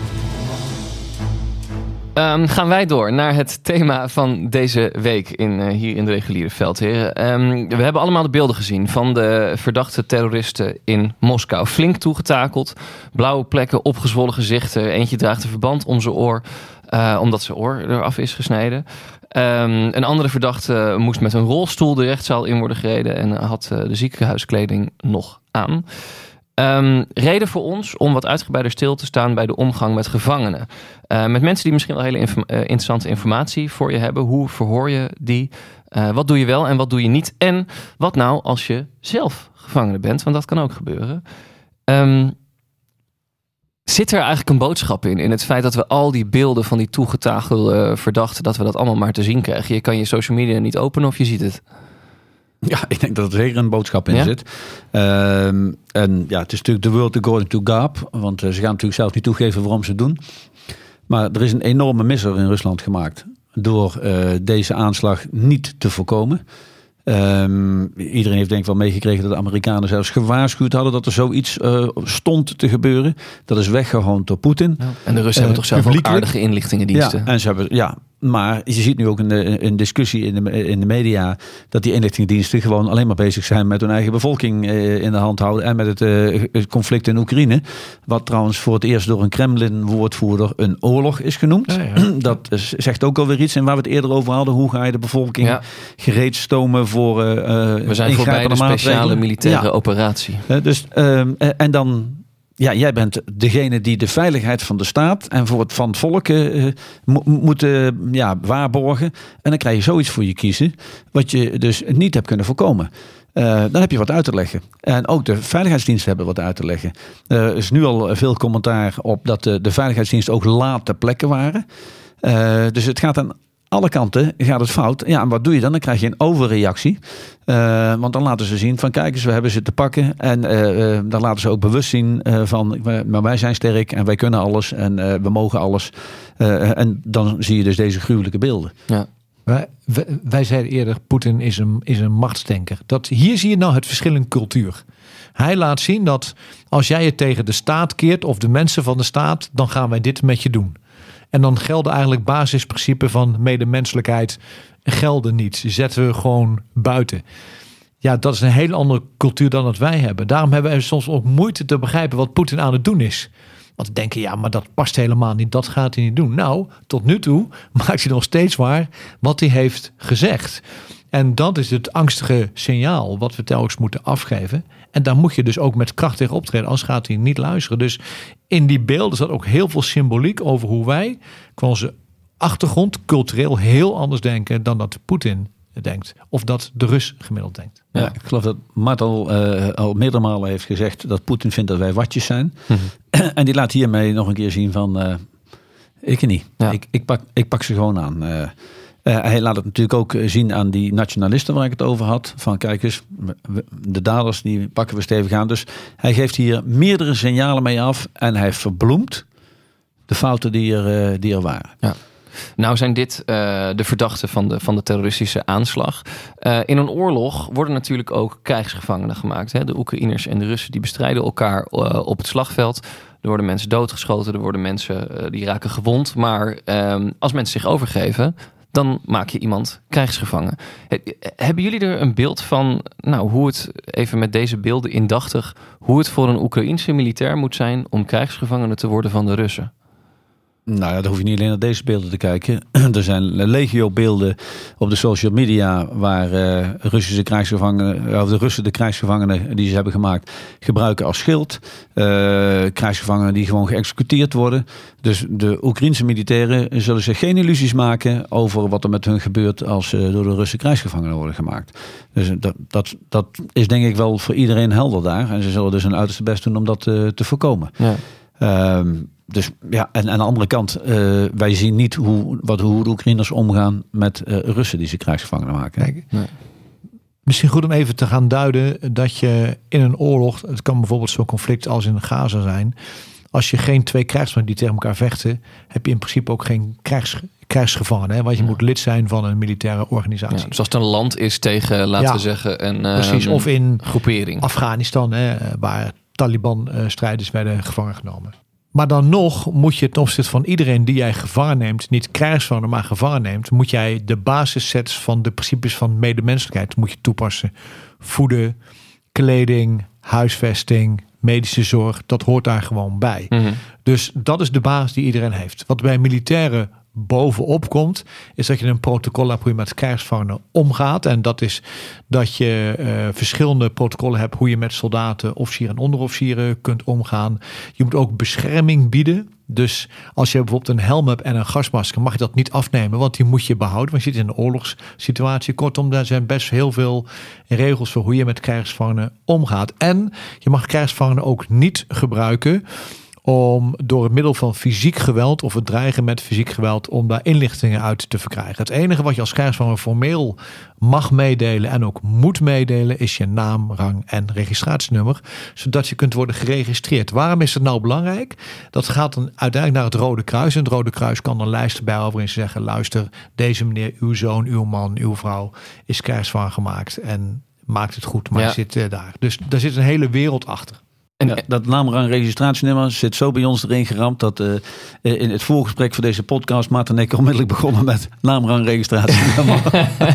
S8: Gaan wij door naar het thema van deze week hier in de reguliere Veldheren. We hebben allemaal de beelden gezien van de verdachte terroristen in Moskou. Flink toegetakeld, blauwe plekken, opgezwollen gezichten. Eentje draagt een verband om zijn oor, omdat zijn oor eraf is gesneden. Een andere verdachte moest met een rolstoel de rechtszaal in worden gereden en had de ziekenhuiskleding nog aan. Reden voor ons om wat uitgebreider stil te staan bij de omgang met gevangenen. Met mensen die misschien wel hele interessante informatie voor je hebben. Hoe verhoor je die? Wat doe je wel en wat doe je niet? En wat nou als je zelf gevangene bent? Want dat kan ook gebeuren. Zit er eigenlijk een boodschap in het feit dat we al die beelden van die toegetagelde verdachten, dat we dat allemaal maar te zien krijgen? Je kan je social media niet openen of je ziet het.
S9: Ja, ik denk dat er zeker een boodschap in zit. En ja, het is natuurlijk the world according to Gaap. Want ze gaan natuurlijk zelf niet toegeven waarom ze het doen. Maar er is een enorme misser in Rusland gemaakt door deze aanslag niet te voorkomen. Iedereen heeft denk ik wel meegekregen dat de Amerikanen zelfs gewaarschuwd hadden dat er zoiets stond te gebeuren. Dat is weggehoond door Poetin.
S8: Ja. En de Russen hebben toch zelf ook aardige inlichtingendiensten.
S9: Ja, en ze hebben, maar je ziet nu ook een discussie in de media dat die inlichtingendiensten gewoon alleen maar bezig zijn met hun eigen bevolking in de hand houden en met het conflict in Oekraïne. Wat trouwens voor het eerst door een Kremlin-woordvoerder een oorlog is genoemd. Ja. Dat zegt ook alweer iets. En waar we het eerder over hadden, hoe ga je de bevolking gereed stomen voor
S8: we zijn voorbij de speciale militaire operatie.
S9: En dan... Ja, jij bent degene die de veiligheid van de staat en van het volk moet waarborgen. En dan krijg je zoiets voor je kiezen, wat je dus niet hebt kunnen voorkomen. Dan heb je wat uit te leggen. En ook de veiligheidsdiensten hebben wat uit te leggen. Er is nu al veel commentaar op dat de veiligheidsdiensten ook laat ter plekke waren. Dus het gaat aan alle kanten gaat het fout. Ja, en wat doe je dan? Dan krijg je een overreactie. Want dan laten ze zien van kijk eens, we hebben ze te pakken. En dan laten ze ook bewust zien van maar wij zijn sterk en wij kunnen alles en we mogen alles. En dan zie je dus deze gruwelijke beelden.
S4: Ja. Wij zeiden eerder, Poetin is een machtsdenker. Hier zie je nou het verschil in cultuur. Hij laat zien dat als jij je tegen de staat keert of de mensen van de staat, dan gaan wij dit met je doen. En dan gelden eigenlijk basisprincipes van medemenselijkheid gelden niet. Die zetten we gewoon buiten. Ja, dat is een hele andere cultuur dan dat wij hebben. Daarom hebben we soms ook moeite te begrijpen wat Poetin aan het doen is. Want we denken, ja, maar dat past helemaal niet. Dat gaat hij niet doen. Nou, tot nu toe maakt hij nog steeds waar wat hij heeft gezegd. En dat is het angstige signaal wat we telkens moeten afgeven. En daar moet je dus ook met kracht tegen optreden, anders gaat hij niet luisteren. Dus in die beelden staat ook heel veel symboliek over hoe wij qua onze achtergrond cultureel heel anders denken dan dat Poetin denkt. Of dat de Rus gemiddeld denkt.
S9: Ja, ik geloof dat Matt al meerdere malen heeft gezegd dat Poetin vindt dat wij watjes zijn. Mm-hmm. En die laat hiermee nog een keer zien van ik niet. Ja. Ik pak ze gewoon aan. Hij laat het natuurlijk ook zien aan die nationalisten waar ik het over had. Van kijk eens, de daders die pakken we stevig aan. Dus hij geeft hier meerdere signalen mee af. En hij verbloemt de fouten die er waren.
S8: Ja. Nou zijn dit de verdachten van de terroristische aanslag. In een oorlog worden natuurlijk ook krijgsgevangenen gemaakt. Hè? De Oekraïners en de Russen die bestrijden elkaar op het slagveld. Er worden mensen doodgeschoten, er worden mensen die raken gewond. Maar als mensen zich overgeven, dan maak je iemand krijgsgevangen. Hebben jullie er een beeld van, hoe het, even met deze beelden indachtig, hoe het voor een Oekraïense militair moet zijn om krijgsgevangene te worden van de Russen?
S9: Nou ja, dan hoef je niet alleen naar deze beelden te kijken. Er zijn legio beelden op de social media waar Russische krijgsgevangenen, of de Russen de krijgsgevangenen die ze hebben gemaakt, gebruiken als schild. Krijgsgevangenen die gewoon geëxecuteerd worden. Dus de Oekraïense militairen zullen zich geen illusies maken over wat er met hun gebeurt als door de Russen krijgsgevangenen worden gemaakt. Dus dat is denk ik wel voor iedereen helder daar. En ze zullen dus hun uiterste best doen om dat te voorkomen. Ja. Dus ja, en aan de andere kant, wij zien niet hoe de Oekraïners omgaan met Russen die ze krijgsgevangenen maken.
S4: Kijk, nee. Misschien goed om even te gaan duiden dat je in een oorlog, het kan bijvoorbeeld zo'n conflict als in Gaza zijn, als je geen twee krijgsmachten die tegen elkaar vechten, heb je in principe ook geen krijgsgevangenen. Hè? Want je moet lid zijn van een militaire organisatie.
S8: Ja, dus als het een land is tegen, laten we zeggen, een
S4: precies, of in
S8: groepering.
S4: Afghanistan, waar Taliban-strijders werden gevangen genomen. Maar dan nog moet je ten opzichte van iedereen die jij gevangen neemt, niet krijgsgevangen, maar gevangen neemt, moet jij de basissets van de principes van medemenselijkheid moet je toepassen. Voeden, kleding, huisvesting, medische zorg, dat hoort daar gewoon bij. Mm-hmm. Dus dat is de basis die iedereen heeft. Wat bij militairen bovenop komt, is dat je een protocol hebt hoe je met krijgsgevangenen omgaat. En dat is dat je verschillende protocollen hebt hoe je met soldaten, officieren en onderofficieren kunt omgaan. Je moet ook bescherming bieden. Dus als je bijvoorbeeld een helm hebt en een gasmasker, mag je dat niet afnemen, want die moet je behouden. Want je zit in een oorlogssituatie. Kortom, daar zijn best heel veel regels voor hoe je met krijgsgevangenen omgaat. En je mag krijgsgevangenen ook niet gebruiken om door het middel van fysiek geweld of het dreigen met fysiek geweld om daar inlichtingen uit te verkrijgen. Het enige wat je als krijgsgevangen formeel mag meedelen en ook moet meedelen is je naam, rang en registratienummer, zodat je kunt worden geregistreerd. Waarom is het nou belangrijk? Dat gaat dan uiteindelijk naar het Rode Kruis. En het Rode Kruis kan een lijst bij waarin ze zeggen, luister, deze meneer, uw zoon, uw man, uw vrouw is krijgsgevangen gemaakt en maakt het goed, maar zit daar. Dus daar zit een hele wereld achter.
S9: En dat naamrang registratienummer zit zo bij ons erin geramd dat in het voorgesprek voor deze podcast Maart en ik onmiddellijk begonnen met naamrang registratienummer.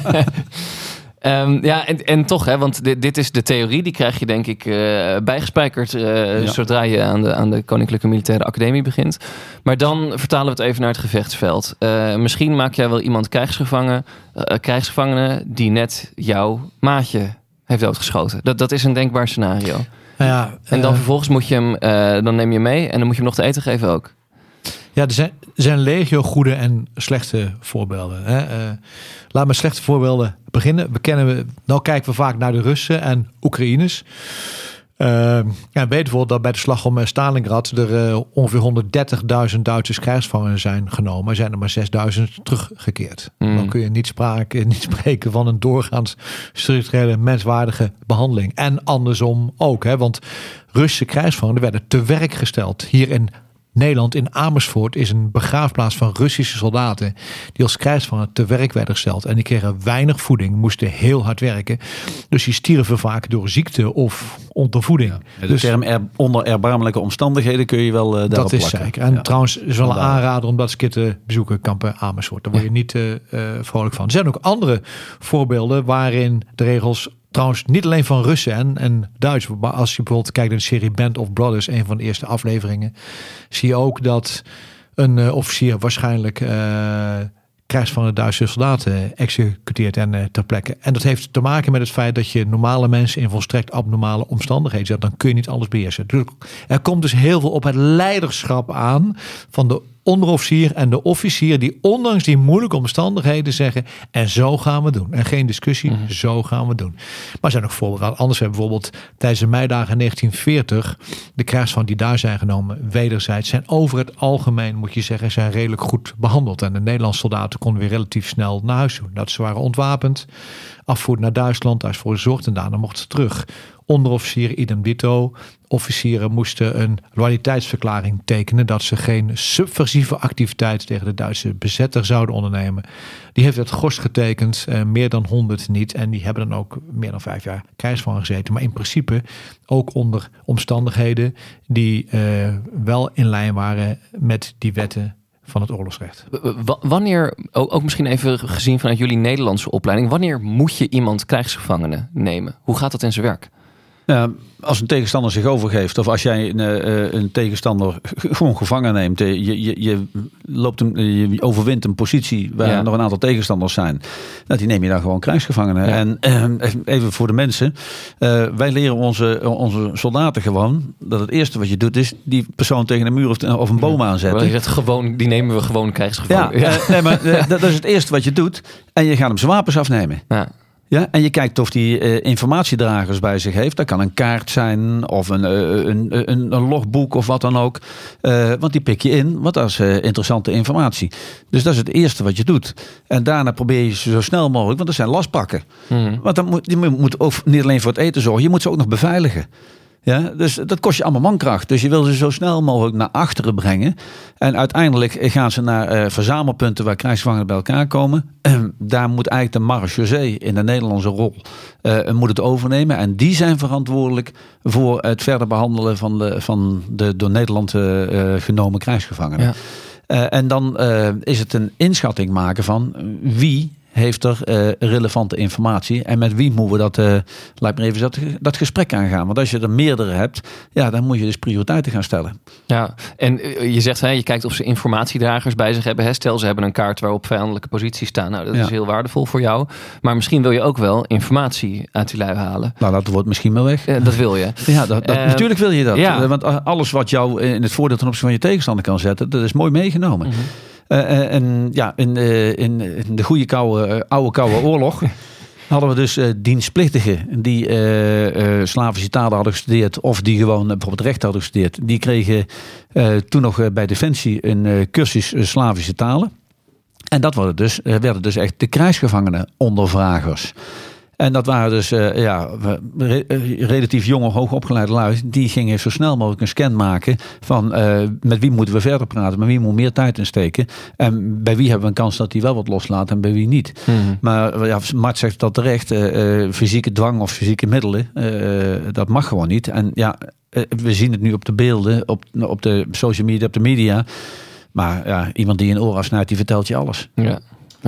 S8: En toch, hè, want dit is de theorie, die krijg je denk ik bijgespijkerd zodra je aan de Koninklijke Militaire Academie begint. Maar dan vertalen we het even naar het gevechtsveld. Misschien maak jij wel iemand krijgsgevangene die net jouw maatje heeft doodgeschoten. Dat is een denkbaar scenario.
S4: Ja,
S8: en dan vervolgens moet je hem, dan neem je hem mee en dan moet je hem nog te eten geven ook.
S4: Ja, er zijn legio goede en slechte voorbeelden. Hè. Laat met slechte voorbeelden beginnen. Nou kijken we vaak naar de Russen en Oekraïners. Weet bijvoorbeeld dat bij de slag om Stalingrad er ongeveer 130.000 Duitsers krijgsgevangenen zijn genomen. Er zijn er maar 6.000 teruggekeerd. Dan kun je niet spreken van een doorgaans structurele menswaardige behandeling. En andersom ook. Hè, want Russische krijgsgevangenen werden te werk gesteld. Hier in Nederland, in Amersfoort, is een begraafplaats van Russische soldaten die als krijgsgevangenen te werk werden gesteld. En die kregen weinig voeding, moesten heel hard werken. Dus die stierven vaak door ziekte of ondervoeding.
S9: Ja, de term onder erbarmelijke omstandigheden kun je wel daarop plakken.
S4: Dat is zeker. En trouwens is wel een aanrader om dat eens een keer te bezoeken, kampen Amersfoort. Daar word je niet vrolijk van. Er zijn ook andere voorbeelden waarin de regels, trouwens niet alleen van Russen en Duits, maar als je bijvoorbeeld kijkt naar de serie Band of Brothers, een van de eerste afleveringen, zie je ook dat een officier waarschijnlijk krijgsgevangene Duitse soldaten executeert en ter plekke. En dat heeft te maken met het feit dat je normale mensen in volstrekt abnormale omstandigheden zet. Dan kun je niet alles beheersen. Dus er komt dus heel veel op het leiderschap aan van de onderofficier en de officier die ondanks die moeilijke omstandigheden zeggen, en zo gaan we doen. En geen discussie, zo gaan we doen. Maar er zijn ook voorbeelden. Anders hebben bijvoorbeeld tijdens de meidagen 1940 de krijgsgevangenen die daar zijn genomen, wederzijds, zijn over het algemeen, moet je zeggen, zijn redelijk goed behandeld. En de Nederlandse soldaten konden weer relatief snel naar huis doen. Dat ze waren ontwapend, afvoer naar Duitsland, daar is voor gezorgd en daarna mochten ze terug. Onderofficieren idem dito. Officieren moesten een loyaliteitsverklaring tekenen dat ze geen subversieve activiteit tegen de Duitse bezetter zouden ondernemen. Die heeft het Gors getekend, meer dan 100 niet. En die hebben dan ook meer dan 5 jaar krijgsgevangen gezeten. Maar in principe ook onder omstandigheden die wel in lijn waren met die wetten van het oorlogsrecht.
S8: Wanneer, ook misschien even gezien vanuit jullie Nederlandse opleiding, wanneer moet je iemand krijgsgevangene nemen? Hoe gaat dat in zijn werk?
S9: Ja, als een tegenstander zich overgeeft of als jij een tegenstander gewoon gevangen neemt, je overwint een positie waar nog een aantal tegenstanders zijn, die neem je dan gewoon krijgsgevangenen. Ja. En even voor de mensen, wij leren onze soldaten gewoon dat het eerste wat je doet is die persoon tegen een muur of een boom aanzetten.
S8: Die nemen we gewoon krijgsgevangenen.
S9: Ja. Nee, maar dat is het eerste wat je doet en je gaat hem zijn wapens afnemen. Ja. Ja, en je kijkt of die informatiedragers bij zich heeft. Dat kan een kaart zijn of een logboek of wat dan ook. Want die pik je in, want dat is interessante informatie. Dus dat is het eerste wat je doet. En daarna probeer je ze zo snel mogelijk, want dat zijn lastpakken. Want dan je moet ook niet alleen voor het eten zorgen, je moet ze ook nog beveiligen. Ja, dus dat kost je allemaal mankracht. Dus je wil ze zo snel mogelijk naar achteren brengen. En uiteindelijk gaan ze naar verzamelpunten waar krijgsgevangenen bij elkaar komen. Daar moet eigenlijk de marechaussee in de Nederlandse rol moet het overnemen. En die zijn verantwoordelijk voor het verder behandelen van de door Nederland genomen krijgsgevangenen. Ja. En dan is het een inschatting maken van wie heeft er relevante informatie? En met wie moeten we laat me even dat gesprek aangaan? Want als je er meerdere hebt, dan moet je dus prioriteiten gaan stellen.
S8: Ja, en je zegt, je kijkt of ze informatiedragers bij zich hebben. Stel, ze hebben een kaart waarop vijandelijke posities staan. Nou, dat is heel waardevol voor jou. Maar misschien wil je ook wel informatie uit die lui halen. Nou,
S9: dat wordt misschien wel weg.
S8: Dat wil je.
S9: Ja, natuurlijk wil je dat. Ja. Want alles wat jou in het voordeel ten opzichte van je tegenstander kan zetten, dat is mooi meegenomen. Mm-hmm. In de goede oude koude oorlog hadden we dus dienstplichtigen die Slavische talen hadden gestudeerd of die gewoon bijvoorbeeld recht hadden gestudeerd. Die kregen toen nog bij Defensie een cursus Slavische talen. En dat werden dus echt de krijgsgevangenen ondervragers. En dat waren dus relatief jonge, hoogopgeleide lui. Die gingen zo snel mogelijk een scan maken van met wie moeten we verder praten, met wie moet meer tijd insteken. En bij wie hebben we een kans dat die wel wat loslaat en bij wie niet. Mm-hmm. Maar Mart zegt dat terecht. Fysieke dwang of fysieke middelen, dat mag gewoon niet. En we zien het nu op de beelden, op de social media, op de media. Maar iemand die een oor afsnijdt, die vertelt je alles. Ja.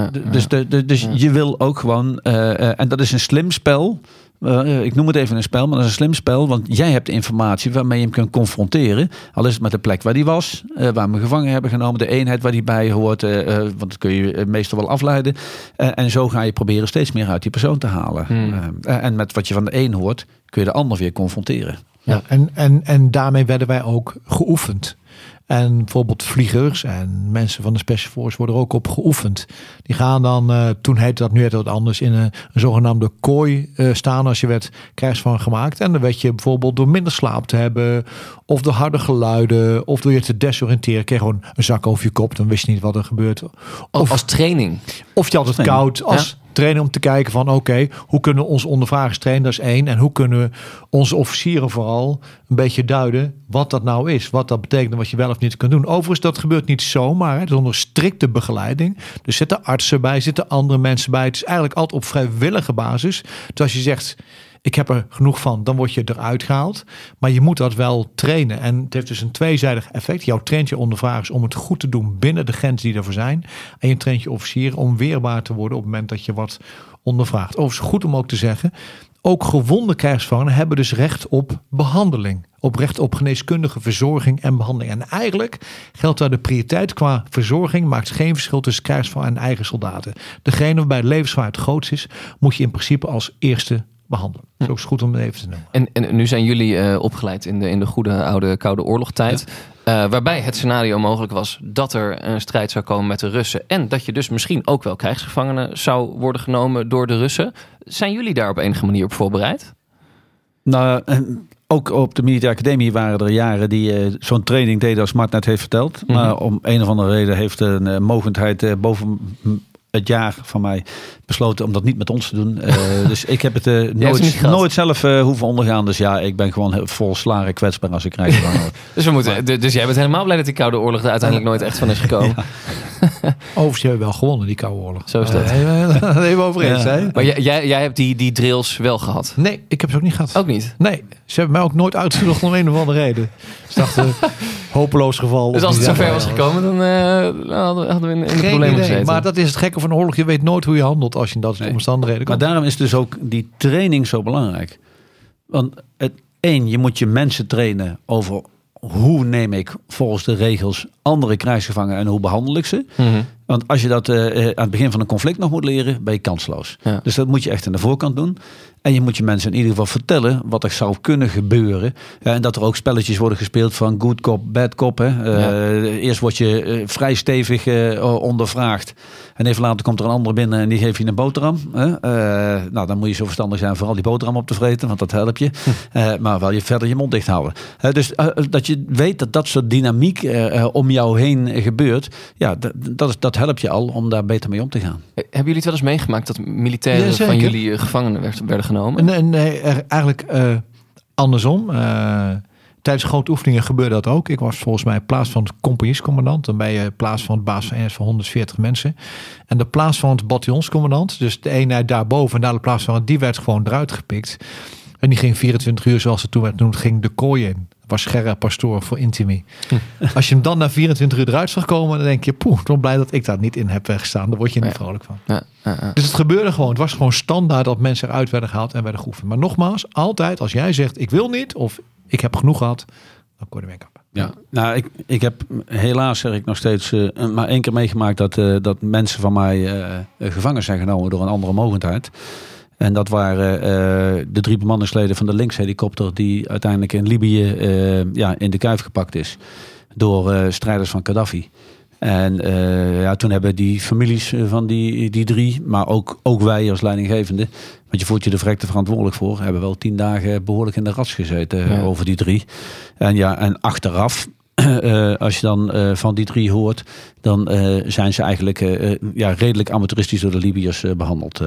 S9: Dus je wil ook gewoon, en dat is een slim spel. Ik noem het even een spel, maar dat is een slim spel. Want jij hebt de informatie waarmee je hem kunt confronteren. Al is het met de plek waar hij was, waar we gevangen hebben genomen, de eenheid waar hij bij hoort. Want dat kun je meestal wel afleiden. En zo ga je proberen steeds meer uit die persoon te halen. En met wat je van de een hoort, kun je de ander weer confronteren.
S4: Ja. En daarmee werden wij ook geoefend. En bijvoorbeeld vliegers en mensen van de Special Force worden er ook op geoefend. Die gaan dan, toen heette dat, nu heet dat wat anders, in een zogenaamde kooi staan als je werd krijgsgevangen gemaakt. En dan werd je bijvoorbeeld door minder slaap te hebben, of door harde geluiden, of door je te desoriënteren. Kreeg gewoon een zak over je kop, dan wist je niet wat er gebeurt.
S8: Of als training.
S4: Of je had het koud, als trainen om te kijken van oké, hoe kunnen we onze ondervragers trainen, dat is één. En hoe kunnen we onze officieren vooral een beetje duiden wat dat nou is. Wat dat betekent en wat je wel of niet kunt doen. Overigens, dat gebeurt niet zomaar. Het is onder strikte begeleiding. Er zitten artsen bij, zitten andere mensen bij. Het is eigenlijk altijd op vrijwillige basis. Dus als je zegt, ik heb er genoeg van, dan word je eruit gehaald. Maar je moet dat wel trainen. En het heeft dus een tweezijdig effect. Jou traint je ondervragers om het goed te doen binnen de grenzen die ervoor zijn. En je traint je officieren om weerbaar te worden op het moment dat je wat ondervraagt. Overigens goed om ook te zeggen, ook gewonde krijgsgevangenen hebben dus recht op behandeling. Op recht op geneeskundige verzorging en behandeling. En eigenlijk geldt daar de prioriteit qua verzorging. Maakt geen verschil tussen krijgsgevangenen en eigen soldaten. Degene waarbij de levensgevaar het grootst is, moet je in principe als eerste behandelen. Dat is ook goed om het even te noemen.
S8: En nu zijn jullie opgeleid in de goede oude Koude Oorlogtijd. Ja. Waarbij het scenario mogelijk was dat er een strijd zou komen met de Russen. En dat je dus misschien ook wel krijgsgevangenen zou worden genomen door de Russen. Zijn jullie daar op enige manier op voorbereid?
S9: Nou, ook op de Militaire Academie waren er jaren die zo'n training deden als Mart net heeft verteld. Mm-hmm. Maar om een of andere reden heeft een mogendheid boven het jaar van mij besloten om dat niet met ons te doen. Dus ik heb het nooit zelf hoeven ondergaan. Dus ik ben gewoon vol slaren kwetsbaar als ik krijg.
S8: Dus jij bent helemaal blij dat die Koude Oorlog er uiteindelijk nooit echt van is gekomen.
S4: Ja. Overigens hebben we wel gewonnen, die Koude Oorlog.
S8: Zo is dat.
S4: Even over eens. Ja.
S8: Maar jij hebt die drills wel gehad?
S4: Nee, ik heb ze ook niet gehad.
S8: Ook niet?
S4: Nee, ze hebben mij ook nooit uitgenodigd om een of andere reden. Dus dachten, hopeloos geval.
S8: Dus als het zover was gekomen, dan hadden we een probleem gezeten.
S4: Maar dat is het gekke van een oorlog. Je weet nooit hoe je handelt als je in dat soort omstandigheden komt.
S9: Maar daarom is dus ook die training zo belangrijk. Want je moet je mensen trainen over hoe neem ik volgens de regels andere krijgsgevangenen en hoe behandel ik ze. Mm-hmm. Want als je dat aan het begin van een conflict nog moet leren, ben je kansloos. Ja. Dus dat moet je echt aan de voorkant doen. En je moet je mensen in ieder geval vertellen wat er zou kunnen gebeuren. En dat er ook spelletjes worden gespeeld van good cop, bad cop. Hè. Eerst word je vrij stevig ondervraagd. En even later komt er een ander binnen en die geeft je een boterham. Nou, dan moet je zo verstandig zijn vooral die boterham op te vreten, want dat helpt je. Maar wel je verder je mond dicht houden. Dus dat je weet dat soort dynamiek om jou heen gebeurt. Ja, dat helpt je al om daar beter mee om te gaan.
S8: Hebben jullie het wel eens meegemaakt dat militairen van jullie gevangenen werden genomen?
S4: Nee, eigenlijk andersom. Tijdens grote oefeningen gebeurde dat ook. Ik was volgens mij plaats van het compagniescommandant. Dan ben je plaats van het baas van eenheid van 140 mensen. En de plaats van het bataljonscommandant, dus de eenheid daarboven en daar de plaats van, die werd gewoon eruit gepikt. En die ging 24 uur, zoals het toen werd genoemd, ging de kooi in. was Gerra Pastoor voor Intimi. Als je hem dan na 24 uur eruit zag komen, dan denk je, ik ben blij dat ik daar niet in heb gestaan. Daar word je niet vrolijk van. Dus het gebeurde gewoon. Het was gewoon standaard dat mensen eruit werden gehaald en werden geoefend. Maar nogmaals, altijd als jij zegt, ik wil niet of ik heb genoeg gehad, dan kon je ermee kappen.
S9: Ja, nou, ik heb helaas, zeg ik nog steeds, maar 1 keer meegemaakt dat mensen van mij gevangen zijn genomen door een andere mogendheid. En dat waren de 3 bemanningsleden van de Lynx-helikopter die uiteindelijk in Libië in de kuif gepakt is door strijders van Gaddafi. En toen hebben die families van die 3, maar ook wij als leidinggevende, want je voelt je de verrekte verantwoordelijk voor, hebben wel 10 dagen behoorlijk in de rats gezeten over die 3. En achteraf, als je dan van die 3 hoort, dan zijn ze eigenlijk redelijk amateuristisch door de Libiërs behandeld.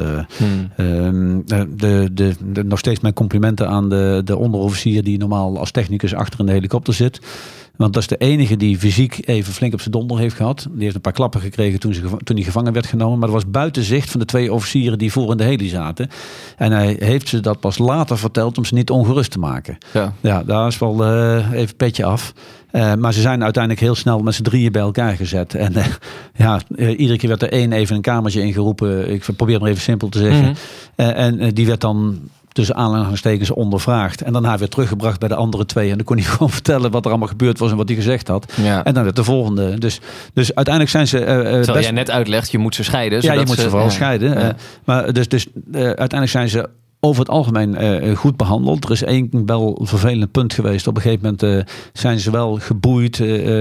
S9: Nog steeds mijn complimenten aan de onderofficier die normaal als technicus achter in de helikopter zit. Want dat is de enige die fysiek even flink op zijn donder heeft gehad. Die heeft een paar klappen gekregen toen hij gevangen werd genomen. Maar dat was buiten zicht van de 2 officieren die voor in de heli zaten. En hij heeft ze dat pas later verteld om ze niet ongerust te maken. Ja, daar is wel even petje af. Maar ze zijn uiteindelijk heel snel met z'n 3 bij elkaar gezet. En iedere keer werd er 1 even een kamertje ingeroepen. Ik probeer het maar even simpel te zeggen. En die werd dan tussen aanhalingstekens ondervraagd. En daarna weer teruggebracht bij de andere 2. En dan kon hij gewoon vertellen wat er allemaal gebeurd was en wat hij gezed had. Ja. En dan werd de volgende. Dus uiteindelijk zijn ze...
S8: Terwijl jij net uitlegt, je moet ze scheiden.
S9: Ja, je moet ze vooral scheiden. Ja. Maar dus uiteindelijk zijn ze over het algemeen goed behandeld. Er is 1 wel vervelend punt geweest. Op een gegeven moment zijn ze wel geboeid.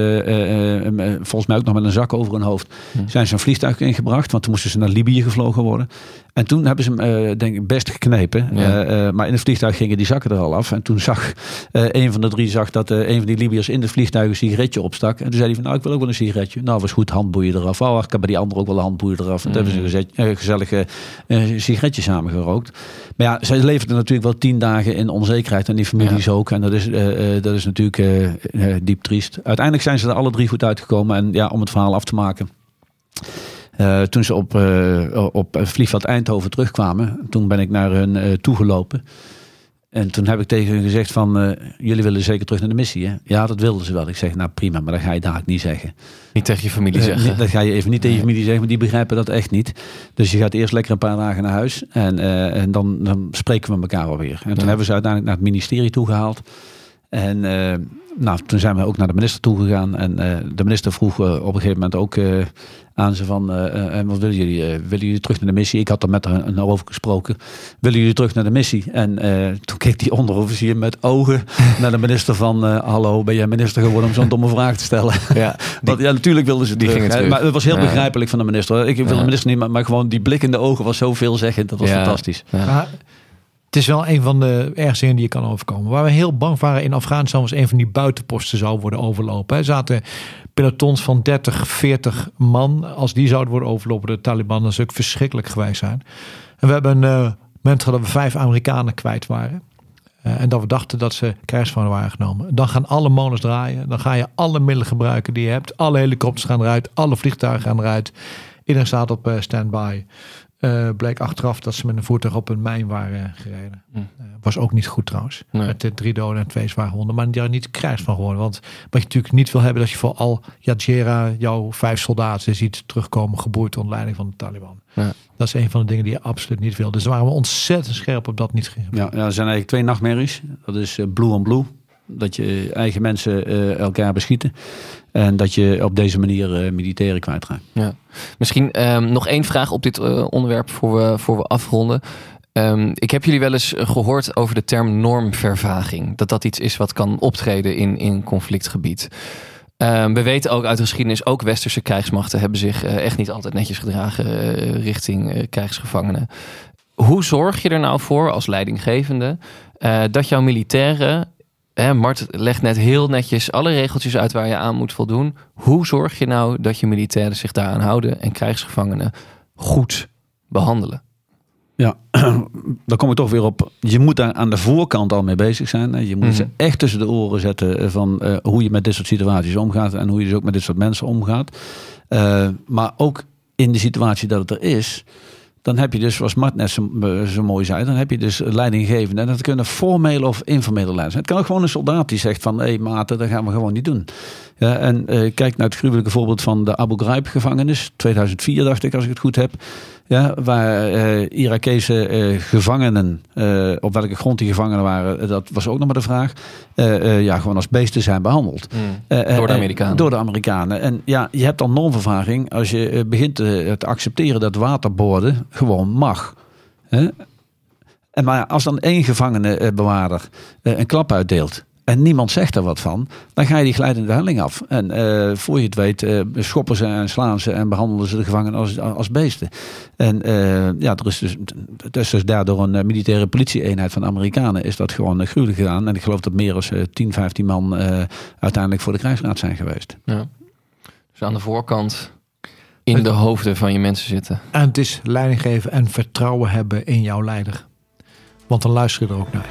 S9: Volgens mij ook nog met een zak over hun hoofd. Zijn ze een vliegtuig ingebracht. Want toen moesten ze naar Libië gevlogen worden. En toen hebben ze hem denk ik best geknepen. Ja. Maar in het vliegtuig gingen die zakken er al af. En toen zag een van de 3 dat een van die Libiërs in het vliegtuig een sigaretje opstak. En toen zei hij van, ik wil ook wel een sigaretje. Nou, was goed, handboeien eraf. Ik heb bij die andere ook wel een handboeien eraf. En toen hebben ze een gezellige sigaretje samengerookt. Maar ja, zij leefden natuurlijk wel 10 dagen in onzekerheid. En die families ook. En dat is natuurlijk diep triest. Uiteindelijk zijn ze er alle 3 goed uitgekomen. En om het verhaal af te maken. Toen ze op vliegveld Eindhoven terugkwamen, toen ben ik naar hun toegelopen. En toen heb ik tegen hun gezegd van, jullie willen zeker terug naar de missie, hè? Ja, dat wilden ze wel. Ik zeg, nou prima, maar dat ga je daar niet zeggen.
S8: Niet tegen je familie zeggen.
S9: Dat ga je even niet tegen je familie zeggen, maar die begrijpen dat echt niet. Dus je gaat eerst lekker een paar dagen naar huis en dan spreken we elkaar alweer. En toen hebben ze uiteindelijk naar het ministerie toegehaald. En toen zijn we ook naar de minister toegegaan. En de minister vroeg op een gegeven moment ook aan ze van... wat willen jullie? Willen jullie terug naar de missie? Ik had er met haar over gesproken. Willen jullie terug naar de missie? En toen keek die onderofficier met ogen naar de minister van... hallo, ben jij minister geworden om zo'n domme vraag te stellen? Natuurlijk wilden ze terug. Maar het was heel begrijpelijk van de minister. Ik wil de minister niet, maar gewoon die blik in de ogen was zo veelzeggend. Dat was fantastisch.
S4: Ja. Het is wel een van de ergste dingen die je kan overkomen. Waar we heel bang waren in Afghanistan was een van die buitenposten zou worden overlopen. Er zaten pelotons van 30, 40 man. Als die zouden worden overlopen door de Taliban, dan zou het verschrikkelijk geweest zijn. En we hebben een moment gehad dat we 5 Amerikanen kwijt waren. En dat we dachten dat ze krijgsgevangen waren genomen. Dan gaan alle molens draaien. Dan ga je alle middelen gebruiken die je hebt. Alle helikopters gaan eruit. Alle vliegtuigen gaan eruit. Iedereen staat op standby. Bleek achteraf dat ze met een voertuig op een mijn waren gereden. Was ook niet goed trouwens. Nee. Met 3 doden en 2 zwaar gewonden. Maar die er niet krijgs van geworden. Want wat je natuurlijk niet wil hebben, dat je voor al Jazeera jouw 5 soldaten ziet terugkomen geboeid onder leiding van de Taliban. Ja. Dat is een van de dingen die je absoluut niet wil. Dus daar waren we ontzettend scherp op dat niet ging.
S9: Ja, er zijn eigenlijk 2 nachtmerries. Dat is blue on blue. Dat je eigen mensen elkaar beschieten. En dat je op deze manier militairen kwijtraakt.
S8: Ja. Misschien nog 1 vraag op dit onderwerp voor we afronden. Ik heb jullie wel eens gehoord over de term normvervaging. Dat iets is wat kan optreden in conflictgebied. We weten ook uit de geschiedenis, ook westerse krijgsmachten hebben zich echt niet altijd netjes gedragen richting krijgsgevangenen. Hoe zorg je er nou voor als leidinggevende dat jouw militairen... Mart legt net heel netjes alle regeltjes uit waar je aan moet voldoen. Hoe zorg je nou dat je militairen zich daaraan houden en krijgsgevangenen goed behandelen?
S9: Ja, daar kom ik toch weer op. Je moet daar aan de voorkant al mee bezig zijn. Je moet ze echt tussen de oren zetten van hoe je met dit soort situaties omgaat en hoe je dus ook met dit soort mensen omgaat. Maar ook in de situatie dat het er is, Dan heb je dus, zoals Mart net zo mooi zei, dan heb je dus leidinggevenden. En dat kunnen formele of informele leiders zijn. Het kan ook gewoon een soldaat die zegt van, hé maten, dat gaan we gewoon niet doen. Ja, en kijk naar het gruwelijke voorbeeld van de Abu Ghraib gevangenis. 2004 dacht ik, als ik het goed heb. Ja, waar Irakese gevangenen, op welke grond die gevangenen waren, dat was ook nog maar de vraag. Gewoon als beesten zijn behandeld.
S8: Door de Amerikanen.
S9: Door de Amerikanen. En ja, je hebt dan normvervaging als je begint te accepteren dat waterboorden gewoon mag. Maar als dan één gevangene bewaarder een klap uitdeelt en niemand zegt er wat van, dan ga je die glijdende helling af. En voor je het weet schoppen ze en slaan ze en behandelen ze de gevangenen als beesten. En er is dus daardoor een militaire politie-eenheid van de Amerikanen is dat gewoon gruwelijk gedaan. En ik geloof dat meer dan 10, 15 man uiteindelijk voor de krijgsraad zijn geweest.
S8: Ja. Dus aan de voorkant in de hoofden van je mensen zitten.
S4: En het is leiding geven en vertrouwen hebben in jouw leider. Want dan luister je er ook naar.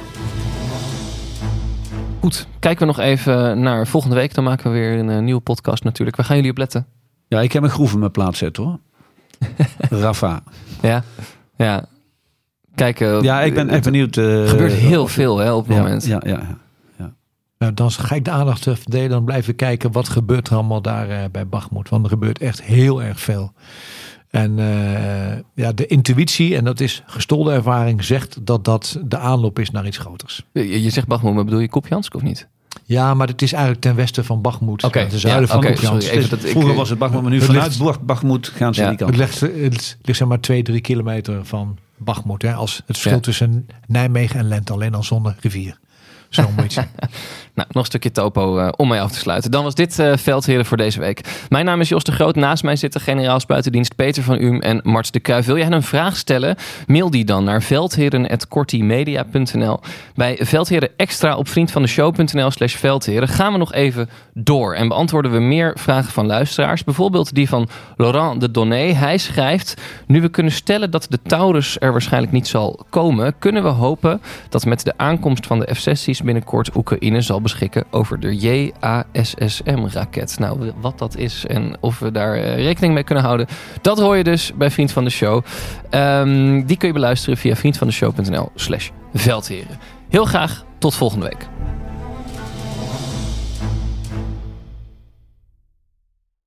S8: Goed, kijken we nog even naar volgende week. Dan maken we weer een nieuwe podcast natuurlijk. Waar gaan jullie op letten?
S9: Ja, ik heb een groef in mijn plaats zetten hoor. Rafa.
S8: Ja. Kijken.
S9: Ja, ik ben echt benieuwd.
S8: Er gebeurt heel veel op het moment.
S9: Ja.
S4: Nou, dan ga ik de aandacht verdelen. Dan blijven kijken wat gebeurt er allemaal daar bij Bakhmut. Want er gebeurt echt heel erg veel. En de intuïtie, en dat is gestolde ervaring, zegt dat de aanloop is naar iets groters.
S8: Je zegt Bakhmut, maar bedoel je Kupiansk of niet?
S4: Ja, maar het is eigenlijk ten westen van Bakhmut.
S8: Oké,
S4: ten zuiden van Kupiansk.
S9: Vroeger was het Bakhmut, maar nu vanuit Bakhmut gaan ze die kant.
S4: Het ligt zeg maar 2-3 kilometer van Bakhmut. Als het verschil tussen Nijmegen en Lent, alleen al zonder rivier. Zo moet je het zien.
S8: Nou, nog een stukje topo om mij af te sluiten. Dan was dit Veldheren voor deze week. Mijn naam is Jos de Groot. Naast mij zitten generaal spuitendienst Peter van Uhm en Mart de Kuijf. Wil jij een vraag stellen? Mail die dan naar veldheren@kortimedia.nl. Bij Veldheren Extra op vriendvandeshow.nl/veldheren gaan we nog even door. En beantwoorden we meer vragen van luisteraars. Bijvoorbeeld die van Laurent de Donné. Hij schrijft: nu we kunnen stellen dat de Taurus er waarschijnlijk niet zal komen, kunnen we hopen dat met de aankomst van de F-16's binnenkort Oekraïne zal beschikken over de JASSM-raket. Nou, wat dat is en of we daar rekening mee kunnen houden, dat hoor je dus bij Vriend van de Show. Die kun je beluisteren via vriendvandeshow.nl/veldheren. Heel graag tot volgende week.